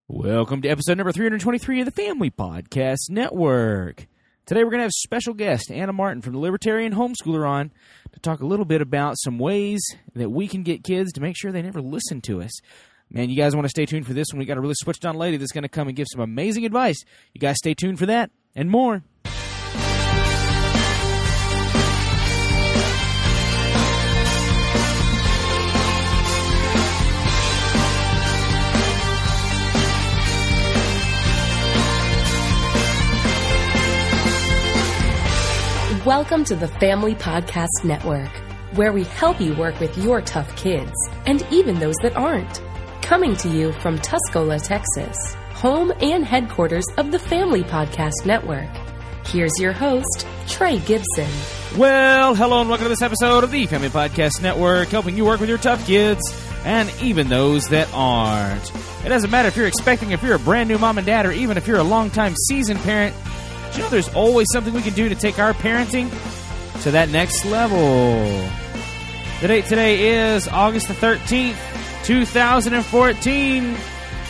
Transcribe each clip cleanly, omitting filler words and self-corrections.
Welcome to episode number 323 of the Family Podcast Network. Today we're going to have special guest Anna Martin from the Libertarian Homeschooler on to talk a little bit about some ways that we can get kids to make sure they never listen to us. Man, you guys want to stay tuned for this one. We got a really switched on lady that's going to come and give some amazing advice. You guys stay tuned for that and more. Welcome to the Family Podcast Network, where we help you work with your tough kids, and even those that aren't. Coming to you from Tuscola, Texas, home and headquarters of the Family Podcast Network. Here's your host, Trey Gibson. Well, hello and welcome to this episode of the Family Podcast Network, helping you work with your tough kids, and even those that aren't. It doesn't matter if you're a brand new mom and dad, or even if you're a longtime seasoned parent. You know, there's always something we can do to take our parenting to that next level. The date today is August the 13th, 2014.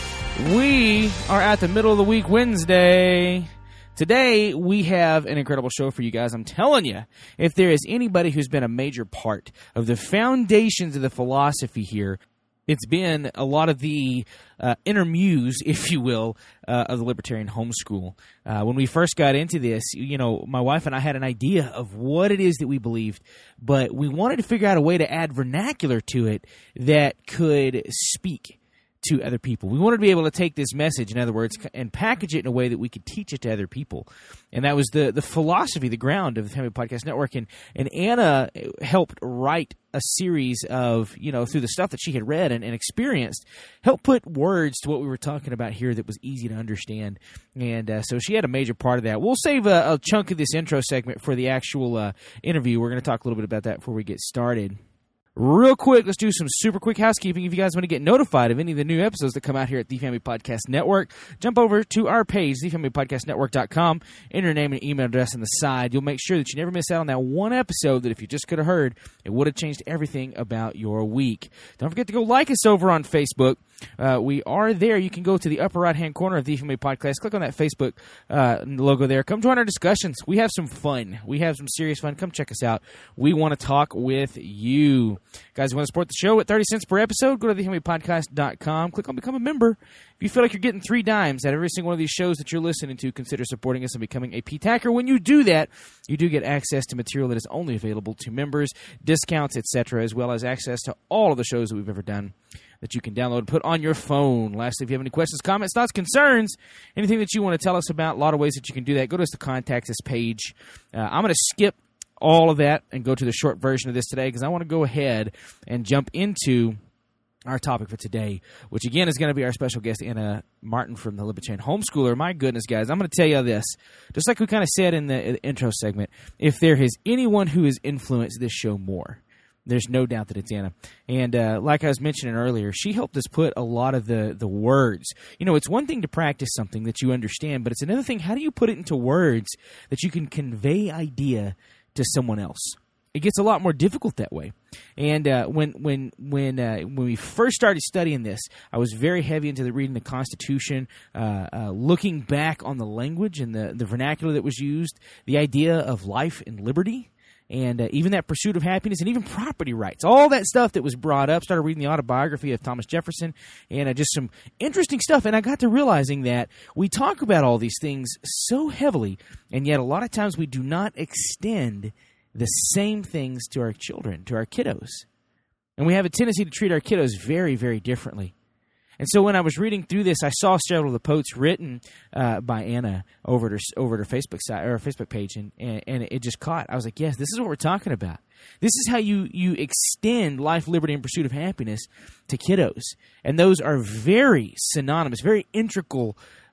We are at the middle of the week Wednesday. Today, we have an incredible show for you guys. I'm telling you, if there is anybody who's been a major part of the foundations of the philosophy here, it's been a lot of the inner muse, if you will, of the Libertarian Homeschool. When we first got into this, you know, my wife and I had an idea of what it is that we believed, but we wanted to figure out a way to add vernacular to it that could speak to other people. We wanted to be able to take this message, in other words, and package it in a way that we could teach it to other people. And that was the philosophy, the ground of the Family Podcast Network. And Anna helped write a series of, you know, through the stuff that she had read and experienced, helped put words to what we were talking about here that was easy to understand. And so she had a major part of that. We'll save a chunk of this intro segment for the actual interview. We're going to talk a little bit about that before we get started. Real quick, let's do some super quick housekeeping. If you guys want to get notified of any of the new episodes that come out here at The Family Podcast Network, jump over to our page, thefamilypodcastnetwork.com, enter your name and email address on the side. You'll make sure that you never miss out on that one episode that if you just could have heard, it would have changed everything about your week. Don't forget to go like us over on Facebook. We are there. You can go to the upper right-hand corner of The Family Podcast. Click on that Facebook logo there. Come join our discussions. We have some fun. We have some serious fun. Come check us out. We want to talk with you. Guys, you want to support the show at 30 cents per episode? Go to thefamilypodcast.com. Click on Become a Member. If you feel like you're getting 3 dimes out of every single one of these shows that you're listening to, consider supporting us and becoming a P-Tacker. When you do that, you do get access to material that is only available to members, discounts, etc., as well as access to all of the shows that we've ever done that you can download and put on your phone. Lastly, if you have any questions, comments, thoughts, concerns, anything that you want to tell us about, a lot of ways that you can do that, go to the Contact Us page. I'm going to skip all of that and go to the short version of this today because I want to go ahead and jump into our topic for today, which again is going to be our special guest, Anna Martin from the Libertarian Homeschooler. My goodness, guys, I'm going to tell you this. Just like we kind of said in the intro segment, if there is anyone who has influenced this show more, there's no doubt that it's Anna. And like I was mentioning earlier, she helped us put a lot of the words. You know, it's one thing to practice something that you understand, but it's another thing, how do you put it into words that you can convey idea to someone else? It gets a lot more difficult that way. And when we first started studying this, I was very heavy into reading the Constitution, looking back on the language and the vernacular that was used, the idea of life and liberty, and even that pursuit of happiness, and even property rights. All that stuff that was brought up. Started reading the autobiography of Thomas Jefferson, and just some interesting stuff. And I got to realizing that we talk about all these things so heavily, and yet a lot of times we do not extend the same things to our children, to our kiddos. And we have a tendency to treat our kiddos very, very differently. And so when I was reading through this, I saw several of the posts written by Anna over at her Facebook site or her Facebook page, and it just caught. I was like, yes, this is what we're talking about. This is how you extend life, liberty, and pursuit of happiness to kiddos. And those are very synonymous, very integral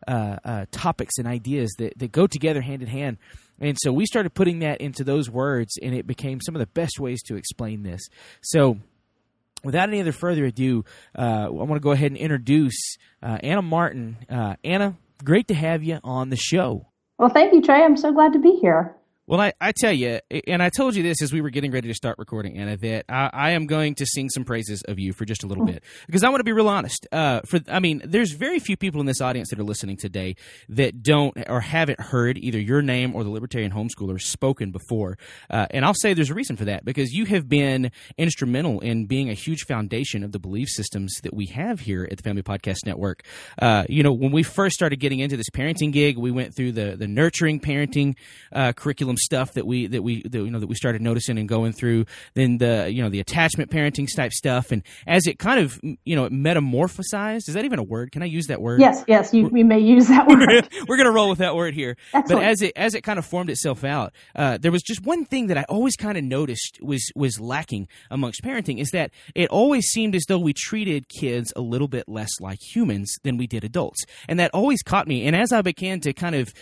topics and ideas that go together hand in hand. And so we started putting that into those words, and it became some of the best ways to explain this. So without any other further ado, I want to go ahead and introduce Anna Martin. Anna, great to have you on the show. Well, thank you, Trey. I'm so glad to be here. Well, I tell you, and I told you this as we were getting ready to start recording, Anna, that I am going to sing some praises of you for just a little bit, because I want to be real honest. There's very few people in this audience that are listening today that don't or haven't heard either your name or the Libertarian Homeschooler spoken before. And I'll say there's a reason for that, because you have been instrumental in being a huge foundation of the belief systems that we have here at the Family Podcast Network. When we first started getting into this parenting gig, we went through the nurturing parenting curriculum stuff that we started noticing and going through, then the attachment parenting type stuff, and as it kind of metamorphosized, is that even a word? Can I use that word? Yes, we may use that word. We're gonna roll with that word here. Excellent. But as it kind of formed itself out, there was just one thing that I always kind of noticed was lacking amongst parenting, is that it always seemed as though we treated kids a little bit less like humans than we did adults, and that always caught me. And as I began to kind of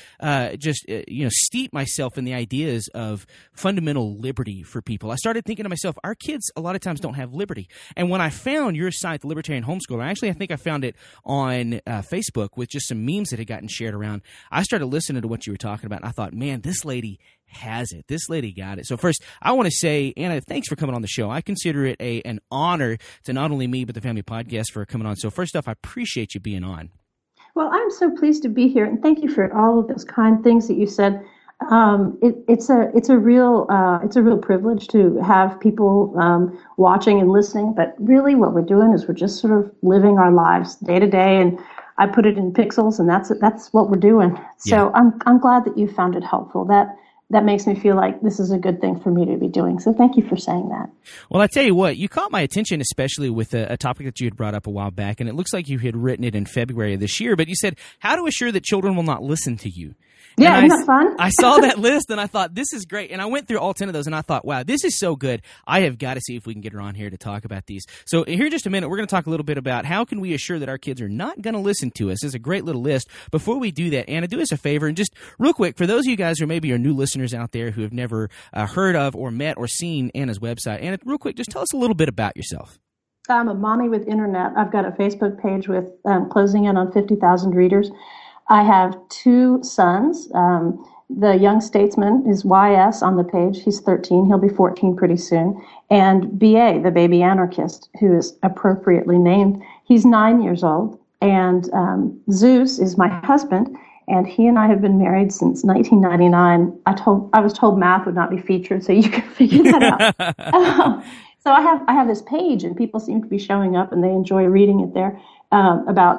steep myself in the ideas of fundamental liberty for people, I started thinking to myself, our kids a lot of times don't have liberty. And when I found your site, the Libertarian Homeschooler, I think I found it on Facebook with just some memes that had gotten shared around. I started listening to what you were talking about, and I thought, man, this lady has it. This lady got it. So first, I want to say, Anna, thanks for coming on the show. I consider it an honor to not only me, but the Family Podcast for coming on. So first off, I appreciate you being on. Well, I'm so pleased to be here, and thank you for all of those kind things that you said. It's a real privilege to have people watching and listening. But really, what we're doing is we're just sort of living our lives day to day, and I put it in pixels, and that's what we're doing. So yeah. I'm glad that you found it helpful. That makes me feel like this is a good thing for me to be doing. So thank you for saying that. Well, I tell you what, you caught my attention, especially with a topic that you had brought up a while back, and it looks like you had written it in February of this year, but you said, how to assure that children will not listen to you. Yeah, isn't that fun? I saw that list, and I thought, this is great. And I went through all 10 of those, and I thought, wow, this is so good. I have got to see if we can get her on here to talk about these. So here in just a minute, we're going to talk a little bit about how can we assure that our kids are not going to listen to us. It's a great little list. Before we do that, Anna, do us a favor, and just real quick, for those of you guys who maybe are new listeners out there who have never heard of or met or seen Anna's website, Anna, real quick, just tell us a little bit about yourself. I'm a mommy with internet. I've got a Facebook page with closing in on 50,000 readers. I have 2 sons. The young statesman is YS on the page. He's 13. He'll be 14 pretty soon. And BA, the baby anarchist, who is appropriately named. He's 9 years old. And Zeus is my husband. And he and I have been married since 1999. I was told math would not be featured, so you can figure that out. So I have this page, and people seem to be showing up, and they enjoy reading it there. About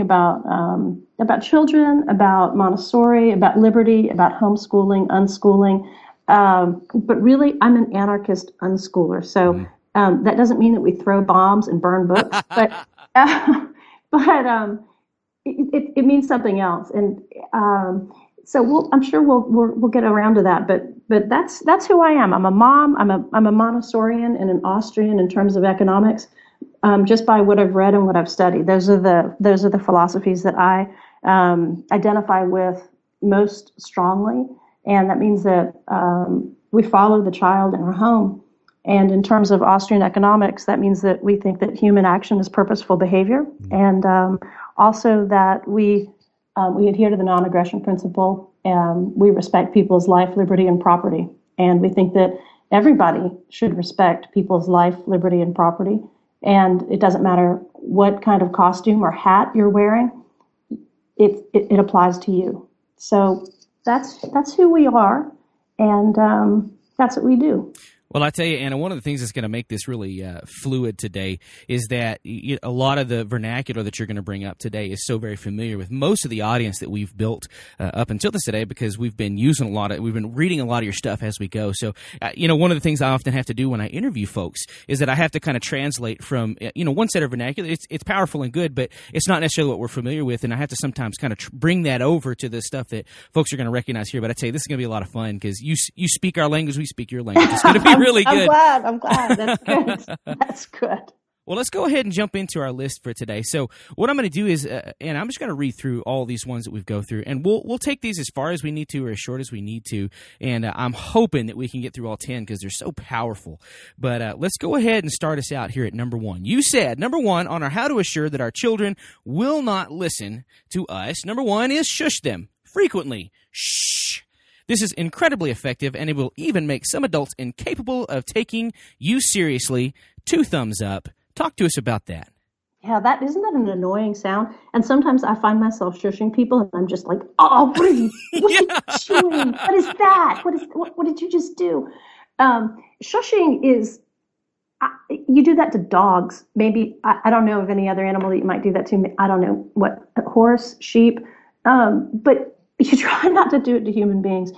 children, about Montessori, about liberty, about homeschooling, unschooling. But really, I'm an anarchist unschooler. So that doesn't mean that we throw bombs and burn books, but it means something else. And so I'm sure we'll get around to that. But that's who I am. I'm a mom. I'm a Montessorian and an Austrian in terms of economics. Just by what I've read and what I've studied, those are the philosophies that I identify with most strongly, and that means that we follow the child in our home. And in terms of Austrian economics, that means that we think that human action is purposeful behavior, and also that we adhere to the non-aggression principle, and we respect people's life, liberty, and property, and we think that everybody should respect people's life, liberty, and property. And it doesn't matter what kind of costume or hat you're wearing, it applies to you. So that's who we are, and that's what we do. Well, I tell you, Anna, one of the things that's going to make this really fluid today is that a lot of the vernacular that you're going to bring up today is so very familiar with most of the audience that we've built up until this today, because we've been we've been reading a lot of your stuff as we go. So, one of the things I often have to do when I interview folks is that I have to kind of translate from, one set of vernacular. It's powerful and good, but it's not necessarily what we're familiar with, and I have to sometimes kind of bring that over to the stuff that folks are going to recognize here. But I tell you, this is going to be a lot of fun, because you speak our language, we speak your language. It's going to be really good. I'm glad. That's good. That's good. Well, let's go ahead and jump into our list for today. So what I'm going to do is, and I'm just going to read through all these ones that we go through, and we'll take these as far as we need to or as short as we need to, and I'm hoping that we can get through all 10 because they're so powerful. But let's go ahead and start us out here at number 1. You said, number 1 on our how to assure that our children will not listen to us, number 1 is shush them frequently. Shh. This is incredibly effective, and it will even make some adults incapable of taking you seriously. 2 thumbs up. Talk to us about that. Yeah, isn't that an annoying sound? And sometimes I find myself shushing people, and I'm just like, "Oh, what are you doing? What is that? What did you just do?" Shushing is you do that to dogs. Maybe I don't know of any other animal that you might do that to. I don't know what horse, sheep, but you try not to do it to human beings.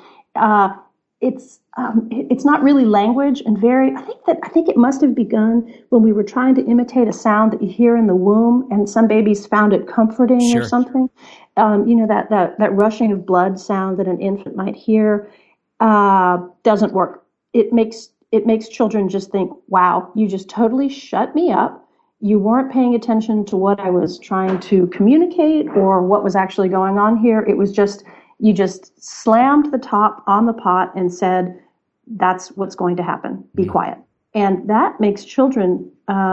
It's not really language, and I think it must have begun when we were trying to imitate a sound that you hear in the womb, and some babies found it comforting Sure. or something. That rushing of blood sound that an infant might hear doesn't work. It makes children just think, "Wow, you just totally shut me up. You weren't paying attention to what I was trying to communicate or what was actually going on here. It was just." You just slammed the top on the pot and said, "That's what's going to happen. Be quiet." And that makes children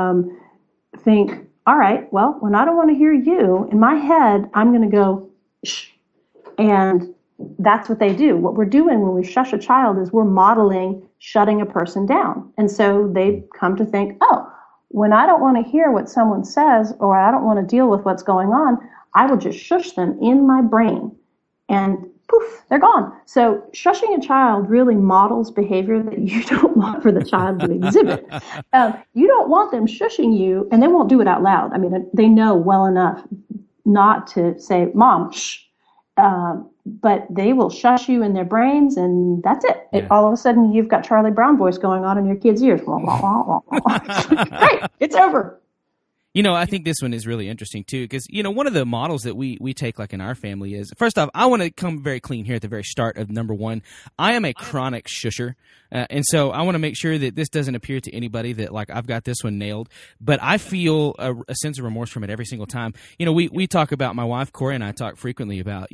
think, "All right, well, when I don't want to hear you, in my head, I'm going to go, shh." And that's what they do. What we're doing when we shush a child is we're modeling shutting a person down. And so they come to think, "Oh, when I don't want to hear what someone says or I don't want to deal with what's going on, I will just shush them in my brain." And poof, they're gone. So shushing a child really models behavior that you don't want for the child to exhibit. You don't want them shushing you, and they won't do it out loud. I mean, they know well enough not to say, "Mom, shh." But they will shush you in their brains, and that's it. Yeah. All of a sudden, you've got Charlie Brown voice going on in your kid's ears. Great, it's over. I think this one is really interesting, too, because, one of the models that we take, like in our family is, first off, I want to come very clean here at the very start of number 1. I am a chronic shusher, and so I want to make sure that this doesn't appear to anybody that, like, I've got this one nailed, but I feel a sense of remorse from it every single time. We talk about, my wife, Corey, and I talk frequently about,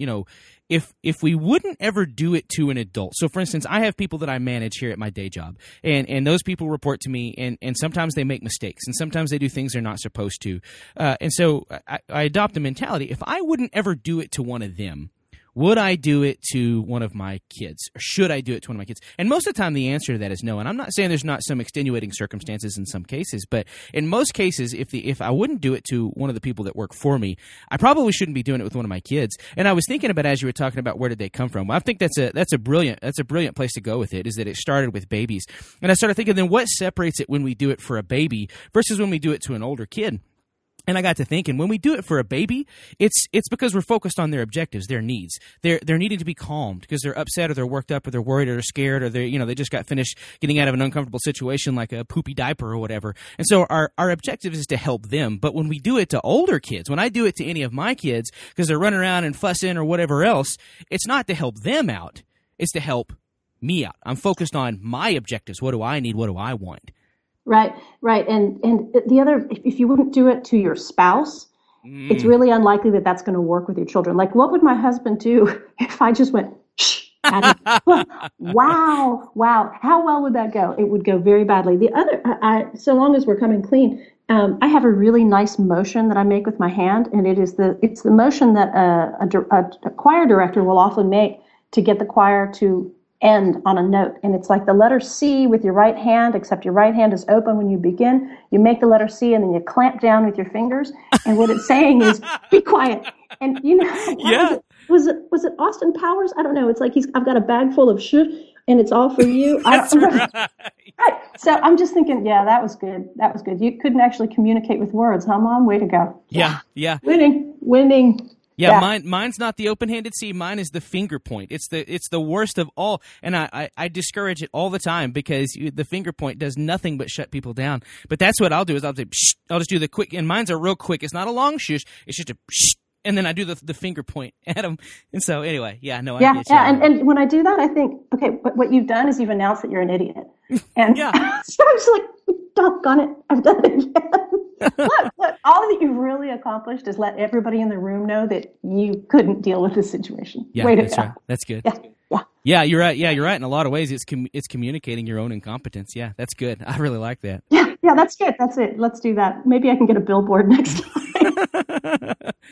if we wouldn't ever do it to an adult. So, for instance, I have people that I manage here at my day job, and those people report to me, and sometimes they make mistakes, and sometimes they do things they're not supposed to. And so I adopt a mentality. If I wouldn't ever do it to one of them, would I do it to one of my kids? Or should I do it to one of my kids? And most of the time, the answer to that is no. And I'm not saying there's not some extenuating circumstances in some cases, but in most cases, if I wouldn't do it to one of the people that work for me, I probably shouldn't be doing it with one of my kids. And I was thinking about, as you were talking about, where did they come from? Well, I think that's a brilliant place to go with it, is that it started with babies. And I started thinking, then what separates it when we do it for a baby versus when we do it to an older kid? And I got to thinking, when we do it for a baby, it's because we're focused on their objectives, their needs. They're needing to be calmed because they're upset or they're worked up or they're worried or they're scared or they just got finished getting out of an uncomfortable situation like a poopy diaper or whatever. And so our objective is to help them. But when we do it to older kids, when I do it to any of my kids because they're running around and fussing or whatever else, it's not to help them out. It's to help me out. I'm focused on my objectives. What do I need? What do I want? Right. And the other, if you wouldn't do it to your spouse, it's really unlikely that that's going to work with your children. Like, what would my husband do if I just went, shh, at him? Wow. How well would that go? It would go very badly. The other, so long as we're coming clean, I have a really nice motion that I make with my hand, and it's the motion that a choir director will often make to get the choir to end on a note. And it's like the letter C with your right hand, except your right hand is open when you begin. You make the letter C and then you clamp down with your fingers. And what it's saying is, be quiet. And was it Austin Powers? I don't know. It's like I've got a bag full of shit and it's all for you. That's right. Right. So I'm just thinking, that was good. You couldn't actually communicate with words, huh, Mom? Way to go. Yeah. Winning. Yeah, mine's not the open-handed C. Mine is the finger point. It's the worst of all, and I discourage it all the time because the finger point does nothing but shut people down. But that's what I'll do is I'll say, psh, I'll just do the quick, and mine's are real quick. It's not a long shush. It's just a psh, and then I do the finger point at them. And so anyway, I get you. And when I do that, I think, okay, what you've done is you've announced that you're an idiot. And so I'm just like, doggone it, I've done it again. Look, all that you've really accomplished is let everybody in the room know that you couldn't deal with this situation. Yeah, Way to that's go. right. That's good. Yeah. Yeah, you're right. Yeah, you're right. In a lot of ways, it's communicating your own incompetence. Yeah, that's good. I really like that. Yeah, that's good. That's it. Let's do that. Maybe I can get a billboard next time.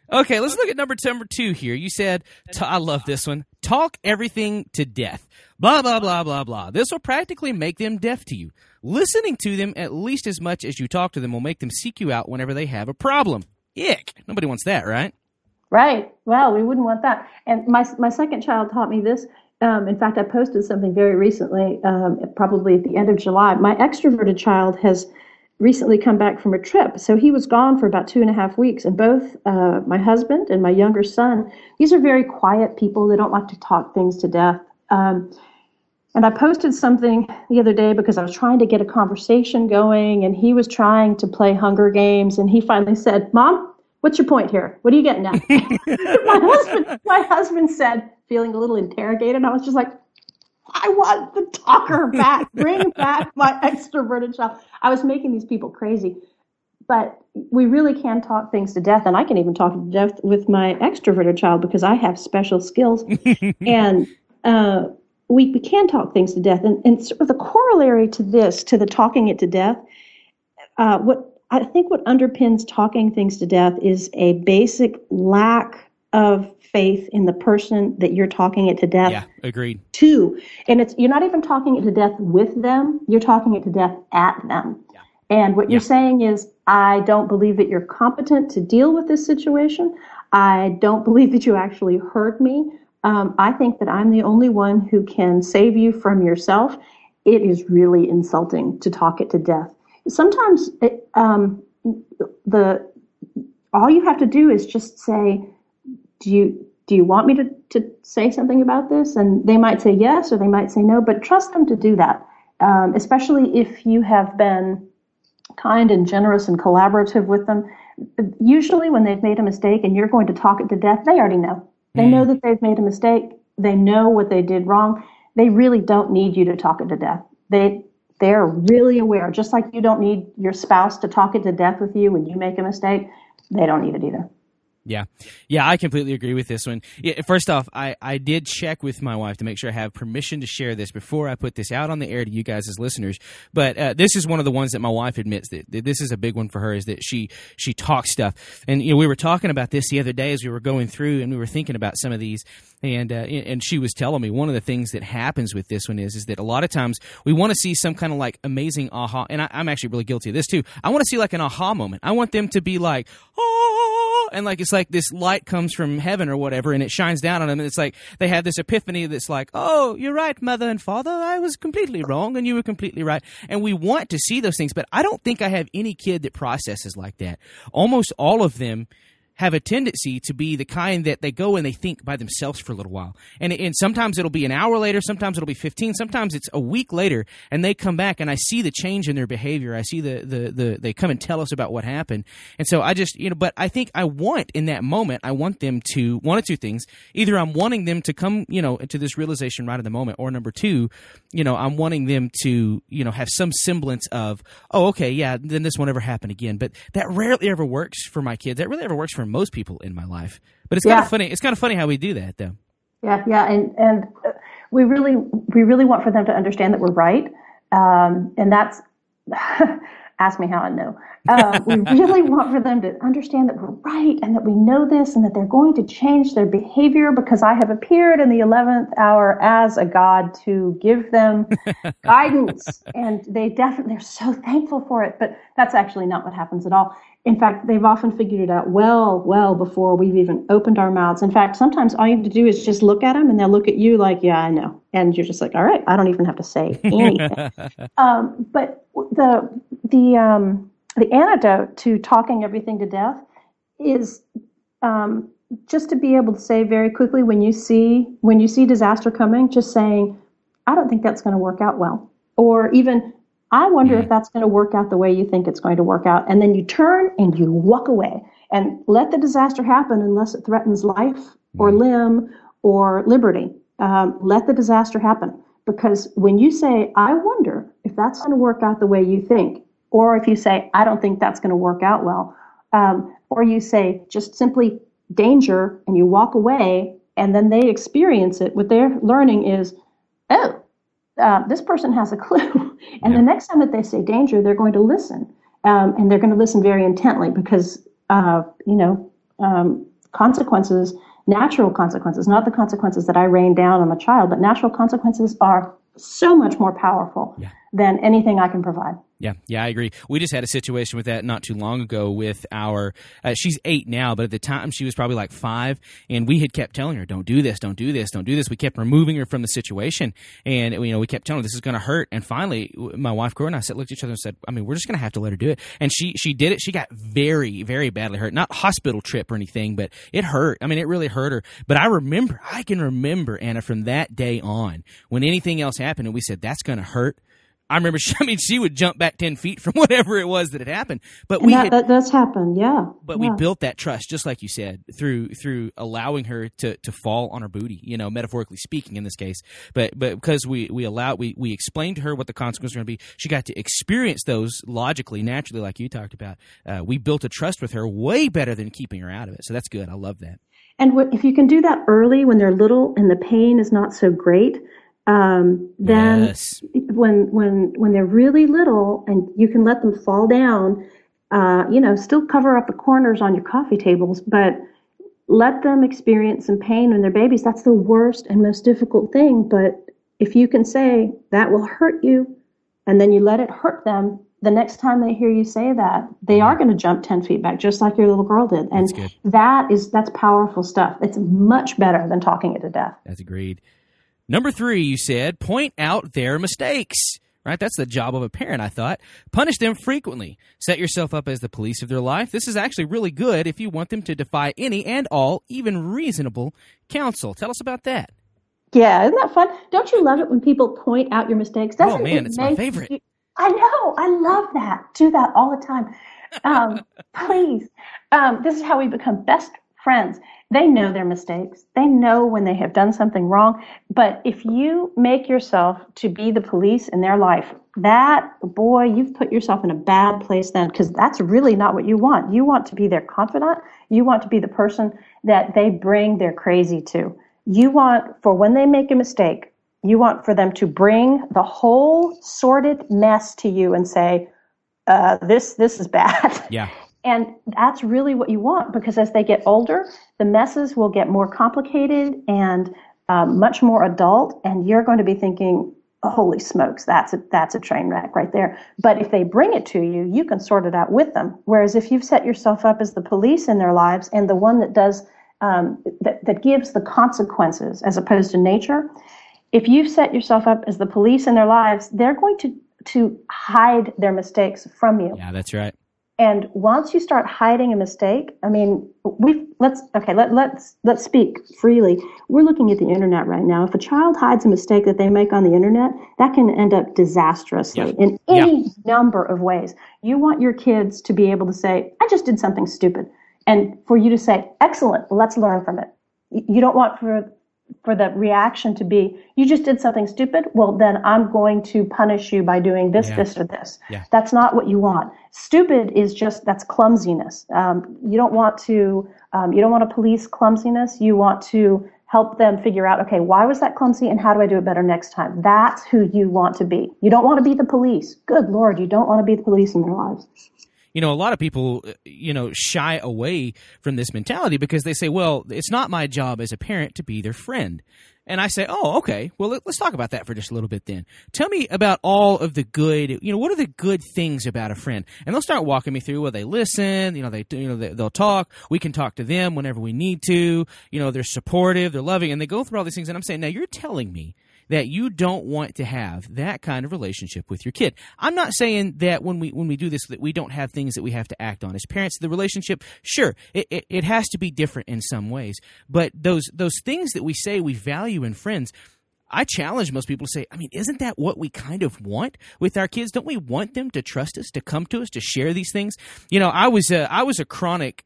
Okay, let's look at number 2 here. You said, I love this one, talk everything to death. Blah, blah, blah, blah, blah. This will practically make them deaf to you. Listening to them at least as much as you talk to them will make them seek you out whenever they have a problem. Ick. Nobody wants that, right? Right. Well, we wouldn't want that. And my second child taught me this. In fact, I posted something very recently, probably at the end of July. My extroverted child has recently come back from a trip. So he was gone for about 2.5 weeks. And both my husband and my younger son, these are very quiet people. They don't like to talk things to death. And I posted something the other day because I was trying to get a conversation going, and he was trying to play Hunger Games. And he finally said, "Mom, what's your point here? What are you getting at?" my husband said, feeling a little interrogated. I was just like, I want the talker back. Bring back my extroverted child. I was making these people crazy. But we really can talk things to death. And I can even talk to death with my extroverted child because I have special skills. And we can talk things to death. And sort of the corollary to this, to the talking it to death, what underpins talking things to death is a basic lack of faith in the person that you're talking it to death. Yeah, agreed. To. And you're not even talking it to death with them, you're talking it to death at them. Yeah. And what you're saying is, I don't believe that you're competent to deal with this situation. I don't believe that you actually heard me. I think that I'm the only one who can save you from yourself. It is really insulting to talk it to death. Sometimes all you have to do is just say, do you want me to say something about this? And they might say yes, or they might say no, but trust them to do that, especially if you have been kind and generous and collaborative with them. Usually when they've made a mistake and you're going to talk it to death, they already know. They know that they've made a mistake. They know what they did wrong. They really don't need you to talk it to death. They're really aware. Just like you don't need your spouse to talk it to death with you when you make a mistake, they don't need it either. Yeah, I completely agree with this one. First off, I did check with my wife to make sure I have permission to share this before I put this out on the air to you guys as listeners. But this is one of the ones that my wife admits that this is a big one for her, is that she talks stuff. And we were talking about this the other day as we were going through, and we were thinking about some of these. And she was telling me one of the things that happens with this one is that a lot of times we want to see some kind of like amazing aha. And I'm actually really guilty of this too. I want to see like an aha moment. I want them to be like, oh, and like it's like this light comes from heaven or whatever, and it shines down on them, and it's like they have this epiphany that's like, oh, you're right, mother and father, I was completely wrong and you were completely right. And we want to see those things, but I don't think I have any kid that processes like that. Almost all of them have a tendency to be the kind that they go and they think by themselves for a little while. And sometimes it'll be an hour later, sometimes it'll be 15, sometimes it's a week later, and they come back and I see the change in their behavior. I see they come and tell us about what happened. And so I just, but I think I want in that moment, I want them to, one of two things, either I'm wanting them to come, into this realization right in the moment, or number two, I'm wanting them to, have some semblance of, oh, okay, yeah, then this won't ever happen again. But that rarely ever works for my kids. That really ever works for most people in my life. But it's kind of funny. It's kind of funny how we do that, though. Yeah, and we really want for them to understand that we're right, and that's ask me how I know. We really want for them to understand that we're right and that we know this and that they're going to change their behavior because I have appeared in the 11th hour as a God to give them guidance. And they're so thankful for it. But that's actually not what happens at all. In fact, they've often figured it out well before we've even opened our mouths. In fact, sometimes all you have to do is just look at them and they'll look at you like, yeah, I know. And you're just like, all right, I don't even have to say anything. But the antidote to talking everything to death is just to be able to say very quickly when you see disaster coming, just saying, I don't think that's going to work out well. Or even, I wonder if that's going to work out the way you think it's going to work out. And then you turn and you walk away and let the disaster happen unless it threatens life or limb or liberty. Let the disaster happen. Because when you say, I wonder if that's going to work out the way you think, or if you say, I don't think that's going to work out well, or you say just simply danger and you walk away and then they experience it, what they're learning is, oh, this person has a clue. And the next time that they say danger, they're going to listen. And they're going to listen very intently because, consequences, natural consequences, not the consequences that I rain down on a child, but natural consequences are so much more powerful than anything I can provide. Yeah, I agree. We just had a situation with that not too long ago with our she's 8 now, but at the time she was probably like 5, and we had kept telling her, don't do this, don't do this, don't do this. We kept removing her from the situation, and we kept telling her this is going to hurt. And finally, my wife, Cora, and I looked at each other and said, I mean, we're just going to have to let her do it. And she did it. She got very, very badly hurt. Not hospital trip or anything, but it hurt. I mean, it really hurt her. But I can remember, Anna, from that day on, when anything else happened and we said, that's going to hurt, I remember she would jump back 10 feet from whatever it was that had happened. But that does happen, yeah. But we built that trust, just like you said, through allowing her to fall on her booty, metaphorically speaking in this case. But because we explained to her what the consequences were going to be, she got to experience those logically, naturally, like you talked about. We built a trust with her way better than keeping her out of it. So that's good. I love that. And if you can do that early when they're little and the pain is not so great, then yes. when they're really little and you can let them fall down, still cover up the corners on your coffee tables, but let them experience some pain when they're babies. That's the worst and most difficult thing. But if you can say that will hurt you, and then you let it hurt them, the next time they hear you say that, they are going to jump 10 feet back, just like your little girl did. And that's powerful stuff. It's much better than talking it to death. That's agreed. Number 3, you said, point out their mistakes. Right? That's the job of a parent, I thought. Punish them frequently. Set yourself up as the police of their life. This is actually really good if you want them to defy any and all, even reasonable, counsel. Tell us about that. Yeah, isn't that fun? Don't you love it when people point out your mistakes? Oh, man, it's my favorite. I know. I love that. Do that all the time. Please. This is how we become best friends. They know their mistakes. They know when they have done something wrong. But if you make yourself to be the police in their life, you've put yourself in a bad place then, because that's really not what you want. You want to be their confidant. You want to be the person that they bring their crazy to. You want, for when they make a mistake, you want for them to bring the whole sordid mess to you and say, this is bad. Yeah. And that's really what you want, because as they get older, the messes will get more complicated and much more adult, and you're going to be thinking, oh, holy smokes, that's a train wreck right there. But if they bring it to you, you can sort it out with them. Whereas if you've set yourself up as the police in their lives and the one that does that gives the consequences as opposed to nature, if you've set yourself up as the police in their lives, they're going to hide their mistakes from you. Yeah, that's right. And once you start hiding a mistake, I mean, let's speak freely. We're looking at the internet right now. If a child hides a mistake that they make on the internet, that can end up disastrously in any number of ways. You want your kids to be able to say, I just did something stupid. And for you to say, excellent, let's learn from it. You don't want for the reaction to be, you just did something stupid, well, then I'm going to punish you by doing this, this, or this. Yeah. That's not what you want. Stupid is that's clumsiness. You don't want to police clumsiness. You want to help them figure out, okay, why was that clumsy and how do I do it better next time? That's who you want to be. You don't want to be the police. Good Lord, you don't want to be the police in their lives. A lot of people, shy away from this mentality because they say, well, it's not my job as a parent to be their friend. And I say, oh, okay, well, let's talk about that for just a little bit then. Tell me about all of the good, what are the good things about a friend? And they'll start walking me through, well, they listen, they'll talk. We can talk to them whenever we need to. They're supportive, they're loving, and they go through all these things. And I'm saying, now you're telling me that you don't want to have that kind of relationship with your kid. I'm not saying that when we do this that we don't have things that we have to act on. As parents, the relationship, sure, it has to be different in some ways. But those things that we say we value in friends, I challenge most people to say, I mean, isn't that what we kind of want with our kids? Don't we want them to trust us, to come to us, to share these things? I was a chronic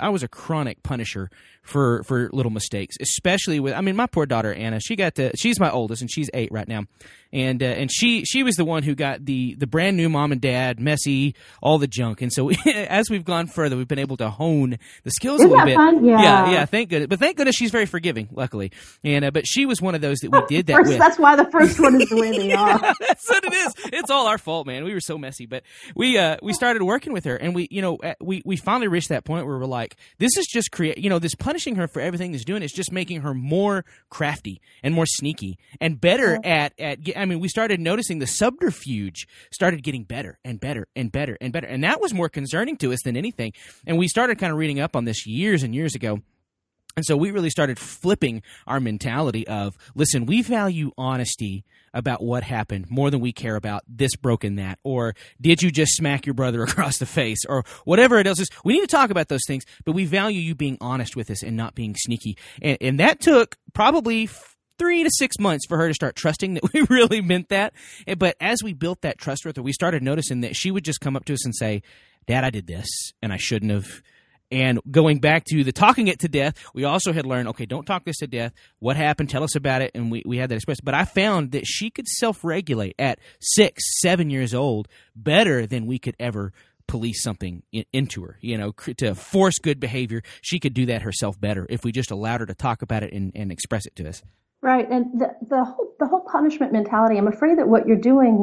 punisher for little mistakes, especially with, my poor daughter Anna. She's my oldest and she's 8 right now, And she was the one who got the brand new mom and dad, messy, all the junk. And so as we've gone further, we've been able to hone the skills a little bit. Fun? Yeah, thank goodness. But thank goodness she's very forgiving, luckily. And but she was one of those that we did that with. That's why the first one is the way they are. That's what it is. It's all our fault, man. We were so messy. But we started working with her, and we finally reached that point where we're like, this is just this punishing her for everything she's doing is just making her more crafty and more sneaky and better at we started noticing the subterfuge started getting better and better and better and better. And that was more concerning to us than anything. And we started kind of reading up on this years and years ago. And so we really started flipping our mentality of, listen, we value honesty about what happened more than we care about this broken that, or did you just smack your brother across the face, or whatever it is. We need to talk about those things, but we value you being honest with us and not being sneaky. And that took probably 3 to 6 months for her to start trusting that we really meant that. But as we built that trust with her, we started noticing that she would just come up to us and say, Dad, I did this, and I shouldn't have. And going back to the talking it to death, we also had learned, okay, don't talk this to death. What happened? Tell us about it. And we had that expressed. But I found that she could self-regulate at 6, 7 years old better than we could ever police something into her, to force good behavior. She could do that herself better if we just allowed her to talk about it and express it to us. Right. And the whole punishment mentality, I'm afraid that what you're doing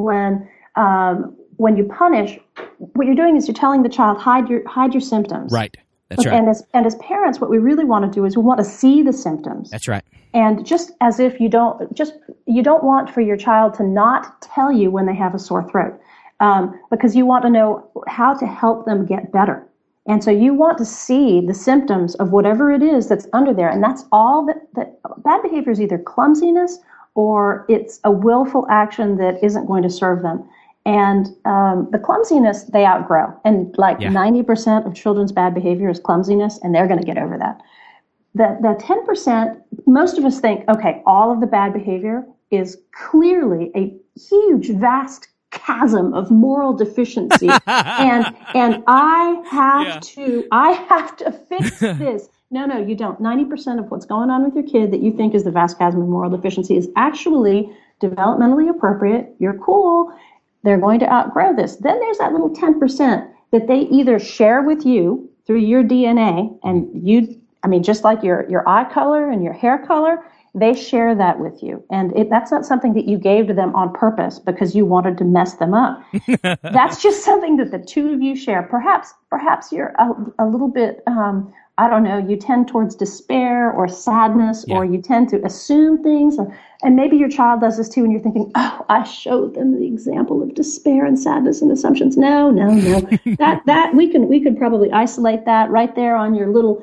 when you punish, what you're doing is you're telling the child, hide your symptoms. Right. That's right. And as parents, what we really want to do is we want to see the symptoms. That's right. And just as if you don't want for your child to not tell you when they have a sore throat, because you want to know how to help them get better. And so you want to see the symptoms of whatever it is that's under there. And that's all that bad behavior is, either clumsiness or it's a willful action that isn't going to serve them. And the clumsiness, they outgrow. And 90% of children's bad behavior is clumsiness, and they're going to get over that. The 10%, most of us think, okay, all of the bad behavior is clearly a huge, vast chasm of moral deficiency. and I have to fix this. No, you don't. 90% of what's going on with your kid that you think is the vast chasm of moral deficiency is actually developmentally appropriate. You're cool. They're going to outgrow this. Then there's that little 10% that they either share with you through your DNA, and just like your eye color and your hair color, they share that with you. And that's not something that you gave to them on purpose because you wanted to mess them up. That's just something that the two of you share. Perhaps you're a little bit, you tend towards despair or sadness, or you tend to assume things, and maybe your child does this too, and you're thinking, oh, I showed them the example of despair and sadness and assumptions. No. that we could probably isolate that right there on your little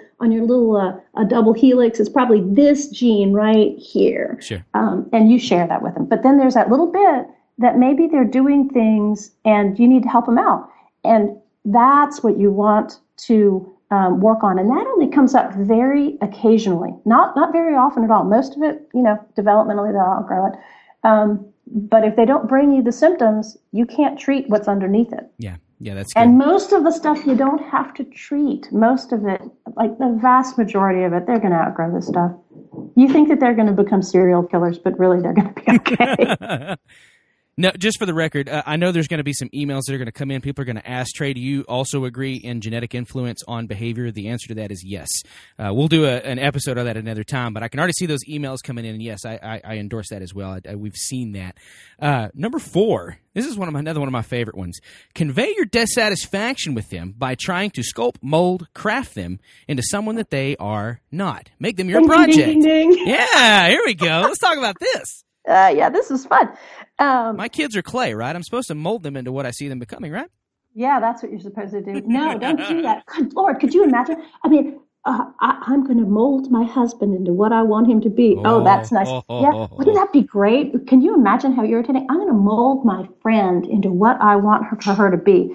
double helix. It's probably this gene right here. Sure. And you share that with them. But then there's that little bit that maybe they're doing things and you need to help them out. And that's what you want to work on. And that only comes up very occasionally, not very often at all. Most of it, developmentally, they'll outgrow it. But if they don't bring you the symptoms, you can't treat what's underneath it. Yeah, that's good. And most of the stuff you don't have to treat. Most of it, like the vast majority of it, they're going to outgrow this stuff. You think that they're going to become serial killers, but really they're going to be okay. No, just for the record, I know there's going to be some emails that are going to come in. People are going to ask, Trey, do you also agree in genetic influence on behavior? The answer to that is yes. We'll do an episode of that another time, but I can already see those emails coming in, and yes, I endorse that as well. We've seen that. Number 4, this is another one of my favorite ones. Convey your dissatisfaction with them by trying to sculpt, mold, craft them into someone that they are not. Make them your project. Ding, ding, ding. Yeah, here we go. Let's talk about this. This is fun. My kids are clay, right? I'm supposed to mold them into what I see them becoming, right? Yeah, that's what you're supposed to do. No, don't do that. Good Lord, could you imagine? I mean, I'm going to mold my husband into what I want him to be. Oh, that's nice. Yeah, wouldn't that be great? Can you imagine how irritating? I'm going to mold my friend into what I want for her to be.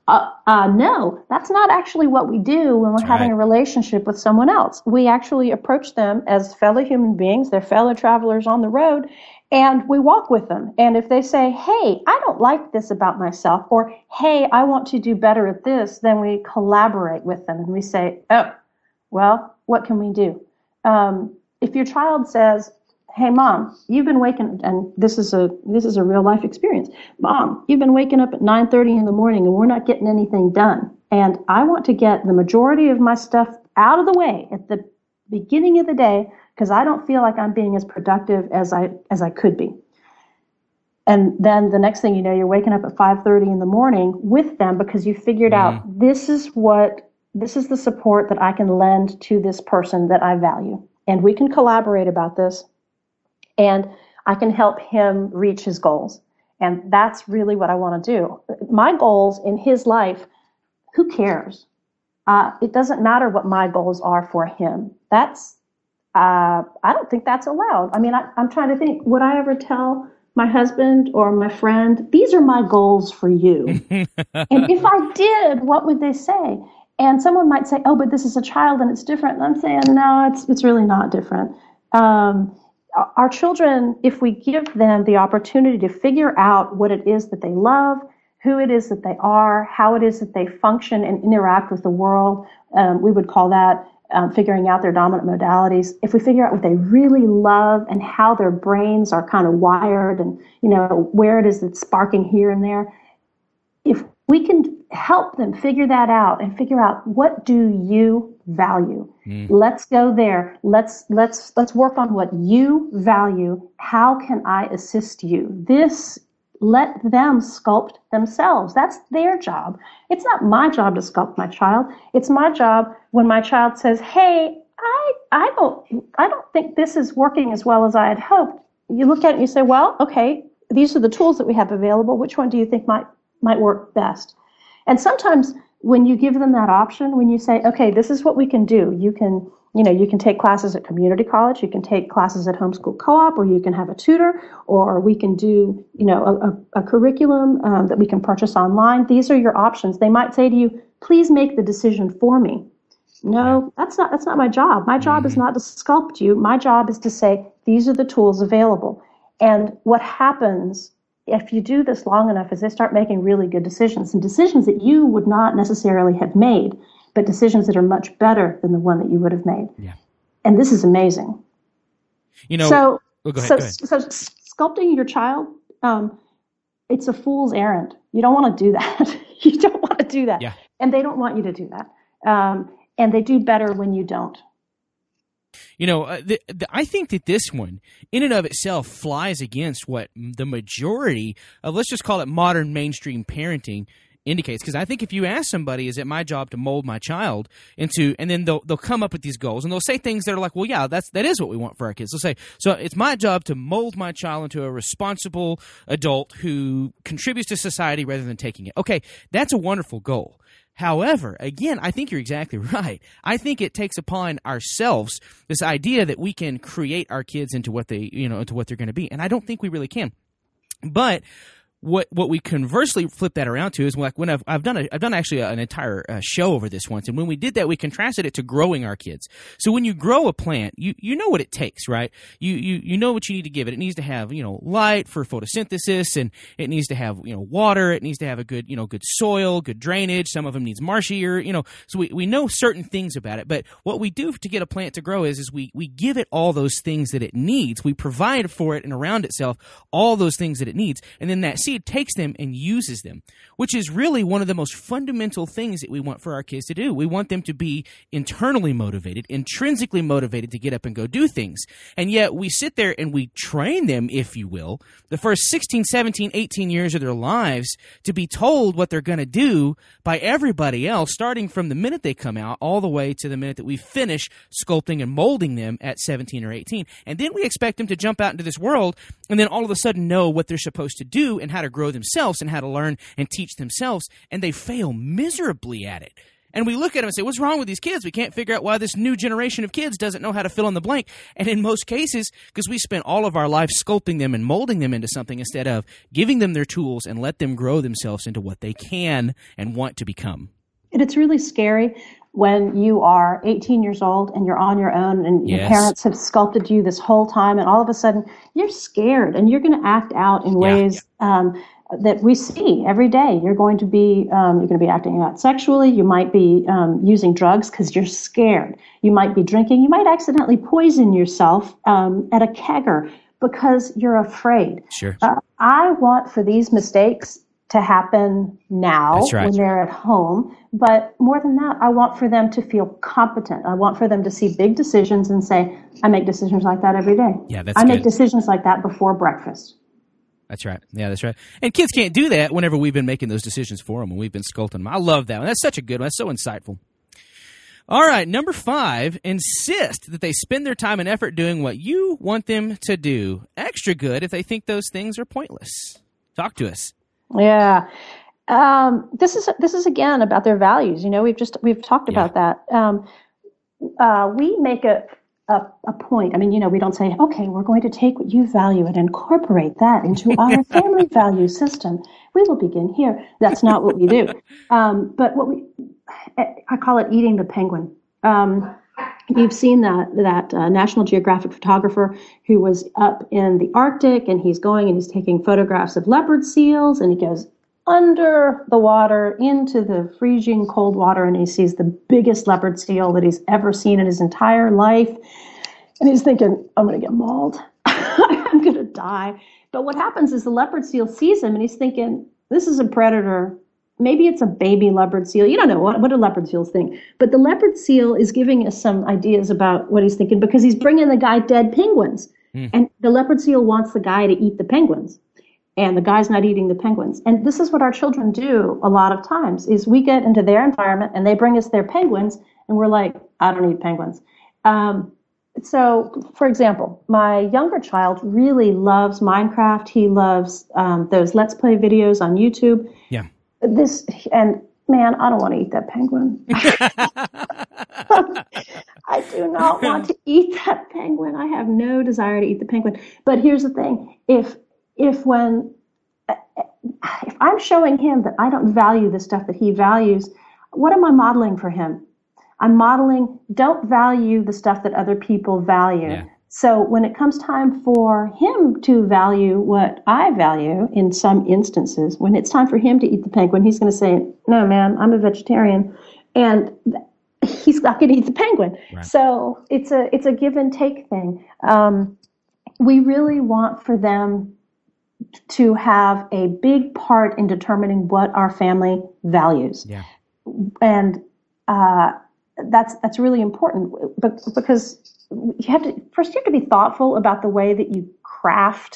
No, that's not actually what we do when we're having a relationship with someone else. We actually approach them as fellow human beings. They're fellow travelers on the road, and we walk with them. And if they say, hey, I don't like this about myself, or hey, I want to do better at this, then we collaborate with them and we say, oh, well, what can we do? If your child says, hey, Mom, you've been waking, and this is a real life experience. Mom, you've been waking up at 9:30 in the morning and we're not getting anything done. And I want to get the majority of my stuff out of the way at the beginning of the day because I don't feel like I'm being as productive as I could be. And then the next thing you know, you're waking up at 5:30 in the morning with them because you figured out this is the support that I can lend to this person that I value. And we can collaborate about this, and I can help him reach his goals. And that's really what I want to do. My goals in his life, who cares? It doesn't matter what my goals are for him. I don't think that's allowed. I mean, I'm trying to think, would I ever tell my husband or my friend, these are my goals for you? And if I did, what would they say? And someone might say, oh, but this is a child and it's different. And I'm saying, no, it's really not different. Our children, if we give them the opportunity to figure out what it is that they love, who it is that they are, how it is that they function and interact with the world, we would call that figuring out their dominant modalities. If we figure out what they really love and how their brains are kind of wired and, where it is that's sparking here and there, if we can help them figure that out and figure out what do you value. Let's go there. Let's work on what you value. How can I assist you? Let them sculpt themselves. That's their job. It's not my job to sculpt my child. It's my job when my child says, hey, I don't think this is working as well as I had hoped. You look at it and you say, well, okay, these are the tools that we have available. Which one do you think might work best? And sometimes when you give them that option, when you say, okay, this is what we can do, you can take classes at community college, you can take classes at homeschool co-op, or you can have a tutor, or we can do, a curriculum that we can purchase online. These are your options. They might say to you, please make the decision for me. No, that's not my job. My job is not to sculpt you. My job is to say, these are the tools available. And what happens if you do this long enough is they start making really good decisions, and decisions that you would not necessarily have made, but decisions that are much better than the one that you would have made. Yeah. And this is amazing. Go ahead. So sculpting your child, it's a fool's errand. You don't want to do that. You don't want to do that. Yeah. And they don't want you to do that. And they do better when you don't. I think that this one, in and of itself, flies against what the majority of, let's just call it modern mainstream parenting, indicates. Because I think if you ask somebody, is it my job to mold my child into, and then they'll come up with these goals, and they'll say things that are like, well, yeah, that is what we want for our kids. They'll say, so it's my job to mold my child into a responsible adult who contributes to society rather than taking it. Okay, that's a wonderful goal. However, again, I think you're exactly right. I think it takes upon ourselves this idea that we can create our kids into what into what they're going to be, and I don't think we really can. But what we conversely flip that around to is like when I've done actually an entire show over this once, and when we did that, we contrasted it to growing our kids. So when you grow a plant, you know what it takes, right? You know what you need to give it. It needs to have light for photosynthesis, and it needs to have water. It needs to have a good good soil, good drainage. Some of them needs marshier, So we know certain things about it. But what we do to get a plant to grow is we give it all those things that it needs. We provide for it and around itself all those things that it needs, and then that seed takes them and uses them, which is really one of the most fundamental things that we want for our kids to do. We want them to be internally motivated, intrinsically motivated to get up and go do things. And yet we sit there and we train them, if you will, the first 16, 17, 18 years of their lives to be told what they're going to do by everybody else, starting from the minute they come out all the way to the minute that we finish sculpting and molding them at 17 or 18. And then we expect them to jump out into this world and then all of a sudden know what they're supposed to do and how to grow themselves and how to learn and teach themselves, and they fail miserably at it. And we look at them and say, what's wrong with these kids? We can't figure out why this new generation of kids doesn't know how to fill in the blank. And in most cases, because we spent all of our life sculpting them and molding them into something instead of giving them their tools and let them grow themselves into what they can and want to become. And it's really scary when you are 18 years old and you're on your own and your parents have sculpted you this whole time, and all of a sudden you're scared and you're going to act out in ways that we see every day. You're going to be acting out sexually. You might be using drugs because you're scared. You might be drinking. You might accidentally poison yourself at a kegger because you're afraid. Sure. I want for these mistakes to happen now. That's right. When they're at home. But more than that, I want for them to feel competent. I want for them to see big decisions and say, I make decisions like that every day. Yeah, that's I good. make decisions like that before breakfast. That's right. Yeah, that's right. And kids can't do that whenever we've been making those decisions for them, when we've been scolding them. I love that one. That's such a good one. That's so insightful. All right, number 5, insist that they spend their time and effort doing what you want them to do. Extra good if they think those things are pointless. Talk to us. Yeah. This is again about their values. We've talked about that. We make a point. I mean, we don't say, okay, we're going to take what you value and incorporate that into our family value system. We will begin here. That's not what we do. But I call it eating the penguin. You've seen that National Geographic photographer who was up in the Arctic, and he's going and he's taking photographs of leopard seals, and he goes under the water into the freezing cold water, and he sees the biggest leopard seal that he's ever seen in his entire life. And he's thinking, I'm going to get mauled. I'm going to die. But what happens is the leopard seal sees him, and he's thinking, this is a predator. Maybe it's a baby leopard seal. You don't know what do leopard seals think. But the leopard seal is giving us some ideas about what he's thinking, because he's bringing the guy dead penguins. And the leopard seal wants the guy to eat the penguins. And the guy's not eating the penguins. And this is what our children do a lot of times, is we get into their environment and they bring us their penguins, and we're like, I don't eat penguins. So, for example, my younger child really loves Minecraft. He loves those Let's Play videos on YouTube. Yeah. Man, I don't want to eat that penguin. I do not want to eat that penguin. I have no desire to eat the penguin. But here's the thing. If I'm showing him that I don't value the stuff that he values, what am I modeling for him? I'm modeling, don't value the stuff that other people value. Yeah. So when it comes time for him to value what I value, in some instances, when it's time for him to eat the penguin, he's going to say, no, man, I'm a vegetarian. And he's not going to eat the penguin. Right. So it's a give and take thing. We really want for them to have a big part in determining what our family values. Yeah. And that's really important, because you have to be thoughtful about the way that you craft.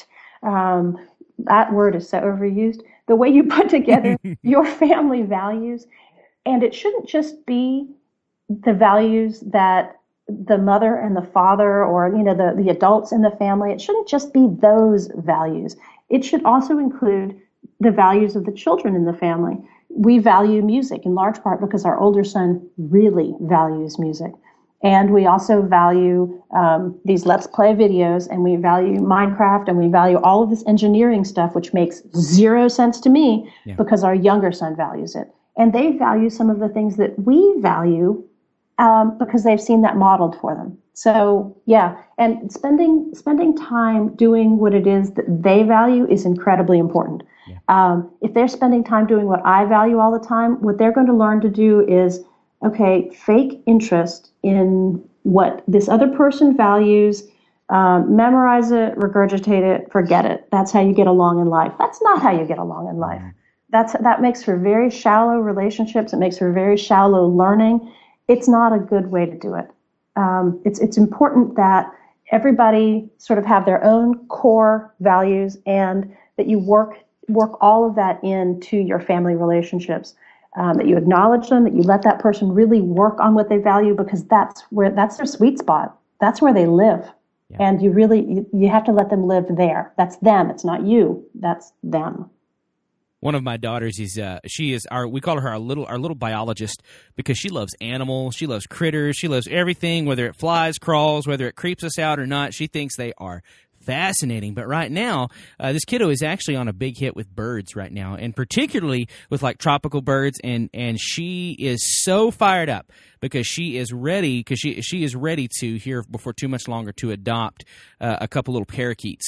That word is so overused. The way you put together your family values, and it shouldn't just be the values that the mother and the father, or the adults in the family. It shouldn't just be those values. It should also include the values of the children in the family. We value music in large part because our older son really values music. And we also value these Let's Play videos, and we value Minecraft, and we value all of this engineering stuff, which makes zero sense to me because our younger son values it. And they value some of the things that we value because they've seen that modeled for them. So, yeah, and spending time doing what it is that they value is incredibly important. Yeah. If they're spending time doing what I value all the time, what they're going to learn to do is, okay, fake interest in what this other person values, memorize it, regurgitate it, forget it. That's how you get along in life. That's not how you get along in life. That makes for very shallow relationships. It makes for very shallow learning. It's not a good way to do it. It's important that everybody sort of have their own core values, and that you work all of that into your family relationships. That you acknowledge them, that you let that person really work on what they value, because that's their sweet spot. That's where they live. Yeah. And you have to let them live there. That's them. It's not you. That's them. One of my daughters we call her our little biologist, because she loves animals, she loves critters, she loves everything, whether it flies, crawls, whether it creeps us out or not. She thinks they are fascinating. But right now, this kiddo is actually on a big hit with birds right now, and particularly with like tropical birds. And she is so fired up because she is ready to here before too much longer to adopt a couple little parakeets.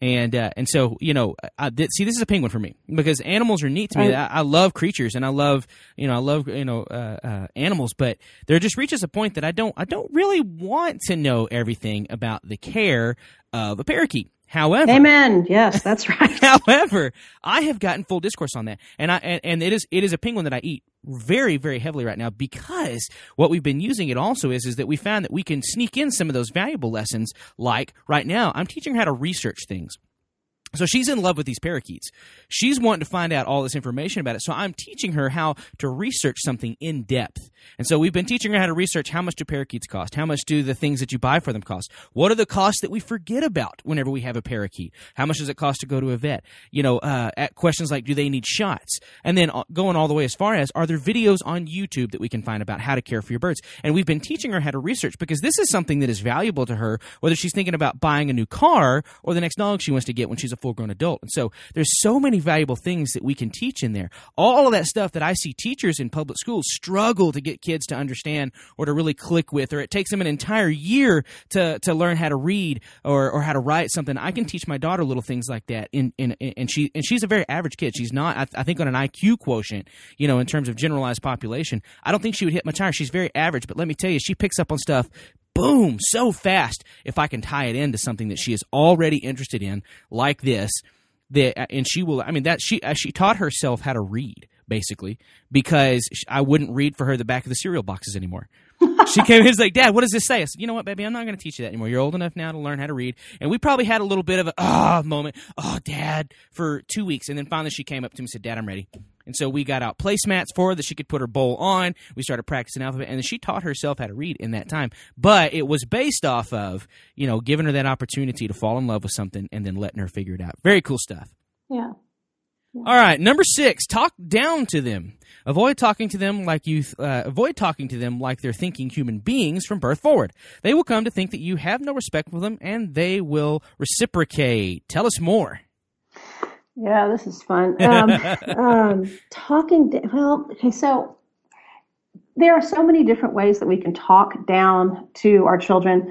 And so, this is a penguin for me because animals are neat to me. Right. I love creatures and I love animals, but there just reaches a point that I don't really want to know everything about the care of a parakeet. However, Amen. Yes, that's right. However, I have gotten full discourse on that, and it is a penguin that I eat very, very heavily right now because what we've been using it also is that we found that we can sneak in some of those valuable lessons. Like right now, I'm teaching her how to research things. So she's in love with these parakeets. She's wanting to find out all this information about it. So I'm teaching her how to research something in depth. And so we've been teaching her how to research how much do parakeets cost? How much do the things that you buy for them cost? What are the costs that we forget about whenever we have a parakeet? How much does it cost to go to a vet? At questions like, do they need shots? And then going all the way as far as, are there videos on YouTube that we can find about how to care for your birds? And we've been teaching her how to research because this is something that is valuable to her, whether she's thinking about buying a new car or the next dog she wants to get when she's a full-grown adult. And so there's so many valuable things that we can teach in there. All of that stuff that I see teachers in public schools struggle to get kids to understand or to really click with, or it takes them an entire year to learn how to read or how to write something. I can teach my daughter little things like that. And she's a very average kid. She's not, I think, on an IQ quotient, in terms of generalized population. I don't think she would hit much higher. She's very average, but let me tell you, she picks up on stuff boom, so fast if I can tie it into something that she is already interested in, like this. And she will. I mean, she taught herself how to read basically because I wouldn't read for her the back of the cereal boxes anymore. She came in and was like, "Dad, what does this say?" I said, "You know what, baby? I'm not going to teach you that anymore. You're old enough now to learn how to read." And we probably had a little bit of a moment. "Oh, Dad," for 2 weeks, and then finally she came up to me and said, "Dad, I'm ready." And so we got out placemats for her that she could put her bowl on. We started practicing alphabet, and then she taught herself how to read in that time. But it was based off of, giving her that opportunity to fall in love with something and then letting her figure it out. Very cool stuff. Yeah. All right, number 6, talk down to them. Avoid talking to them like they're thinking human beings from birth forward. They will come to think that you have no respect for them, and they will reciprocate. Tell us more. Yeah, this is fun. So there are so many different ways that we can talk down to our children.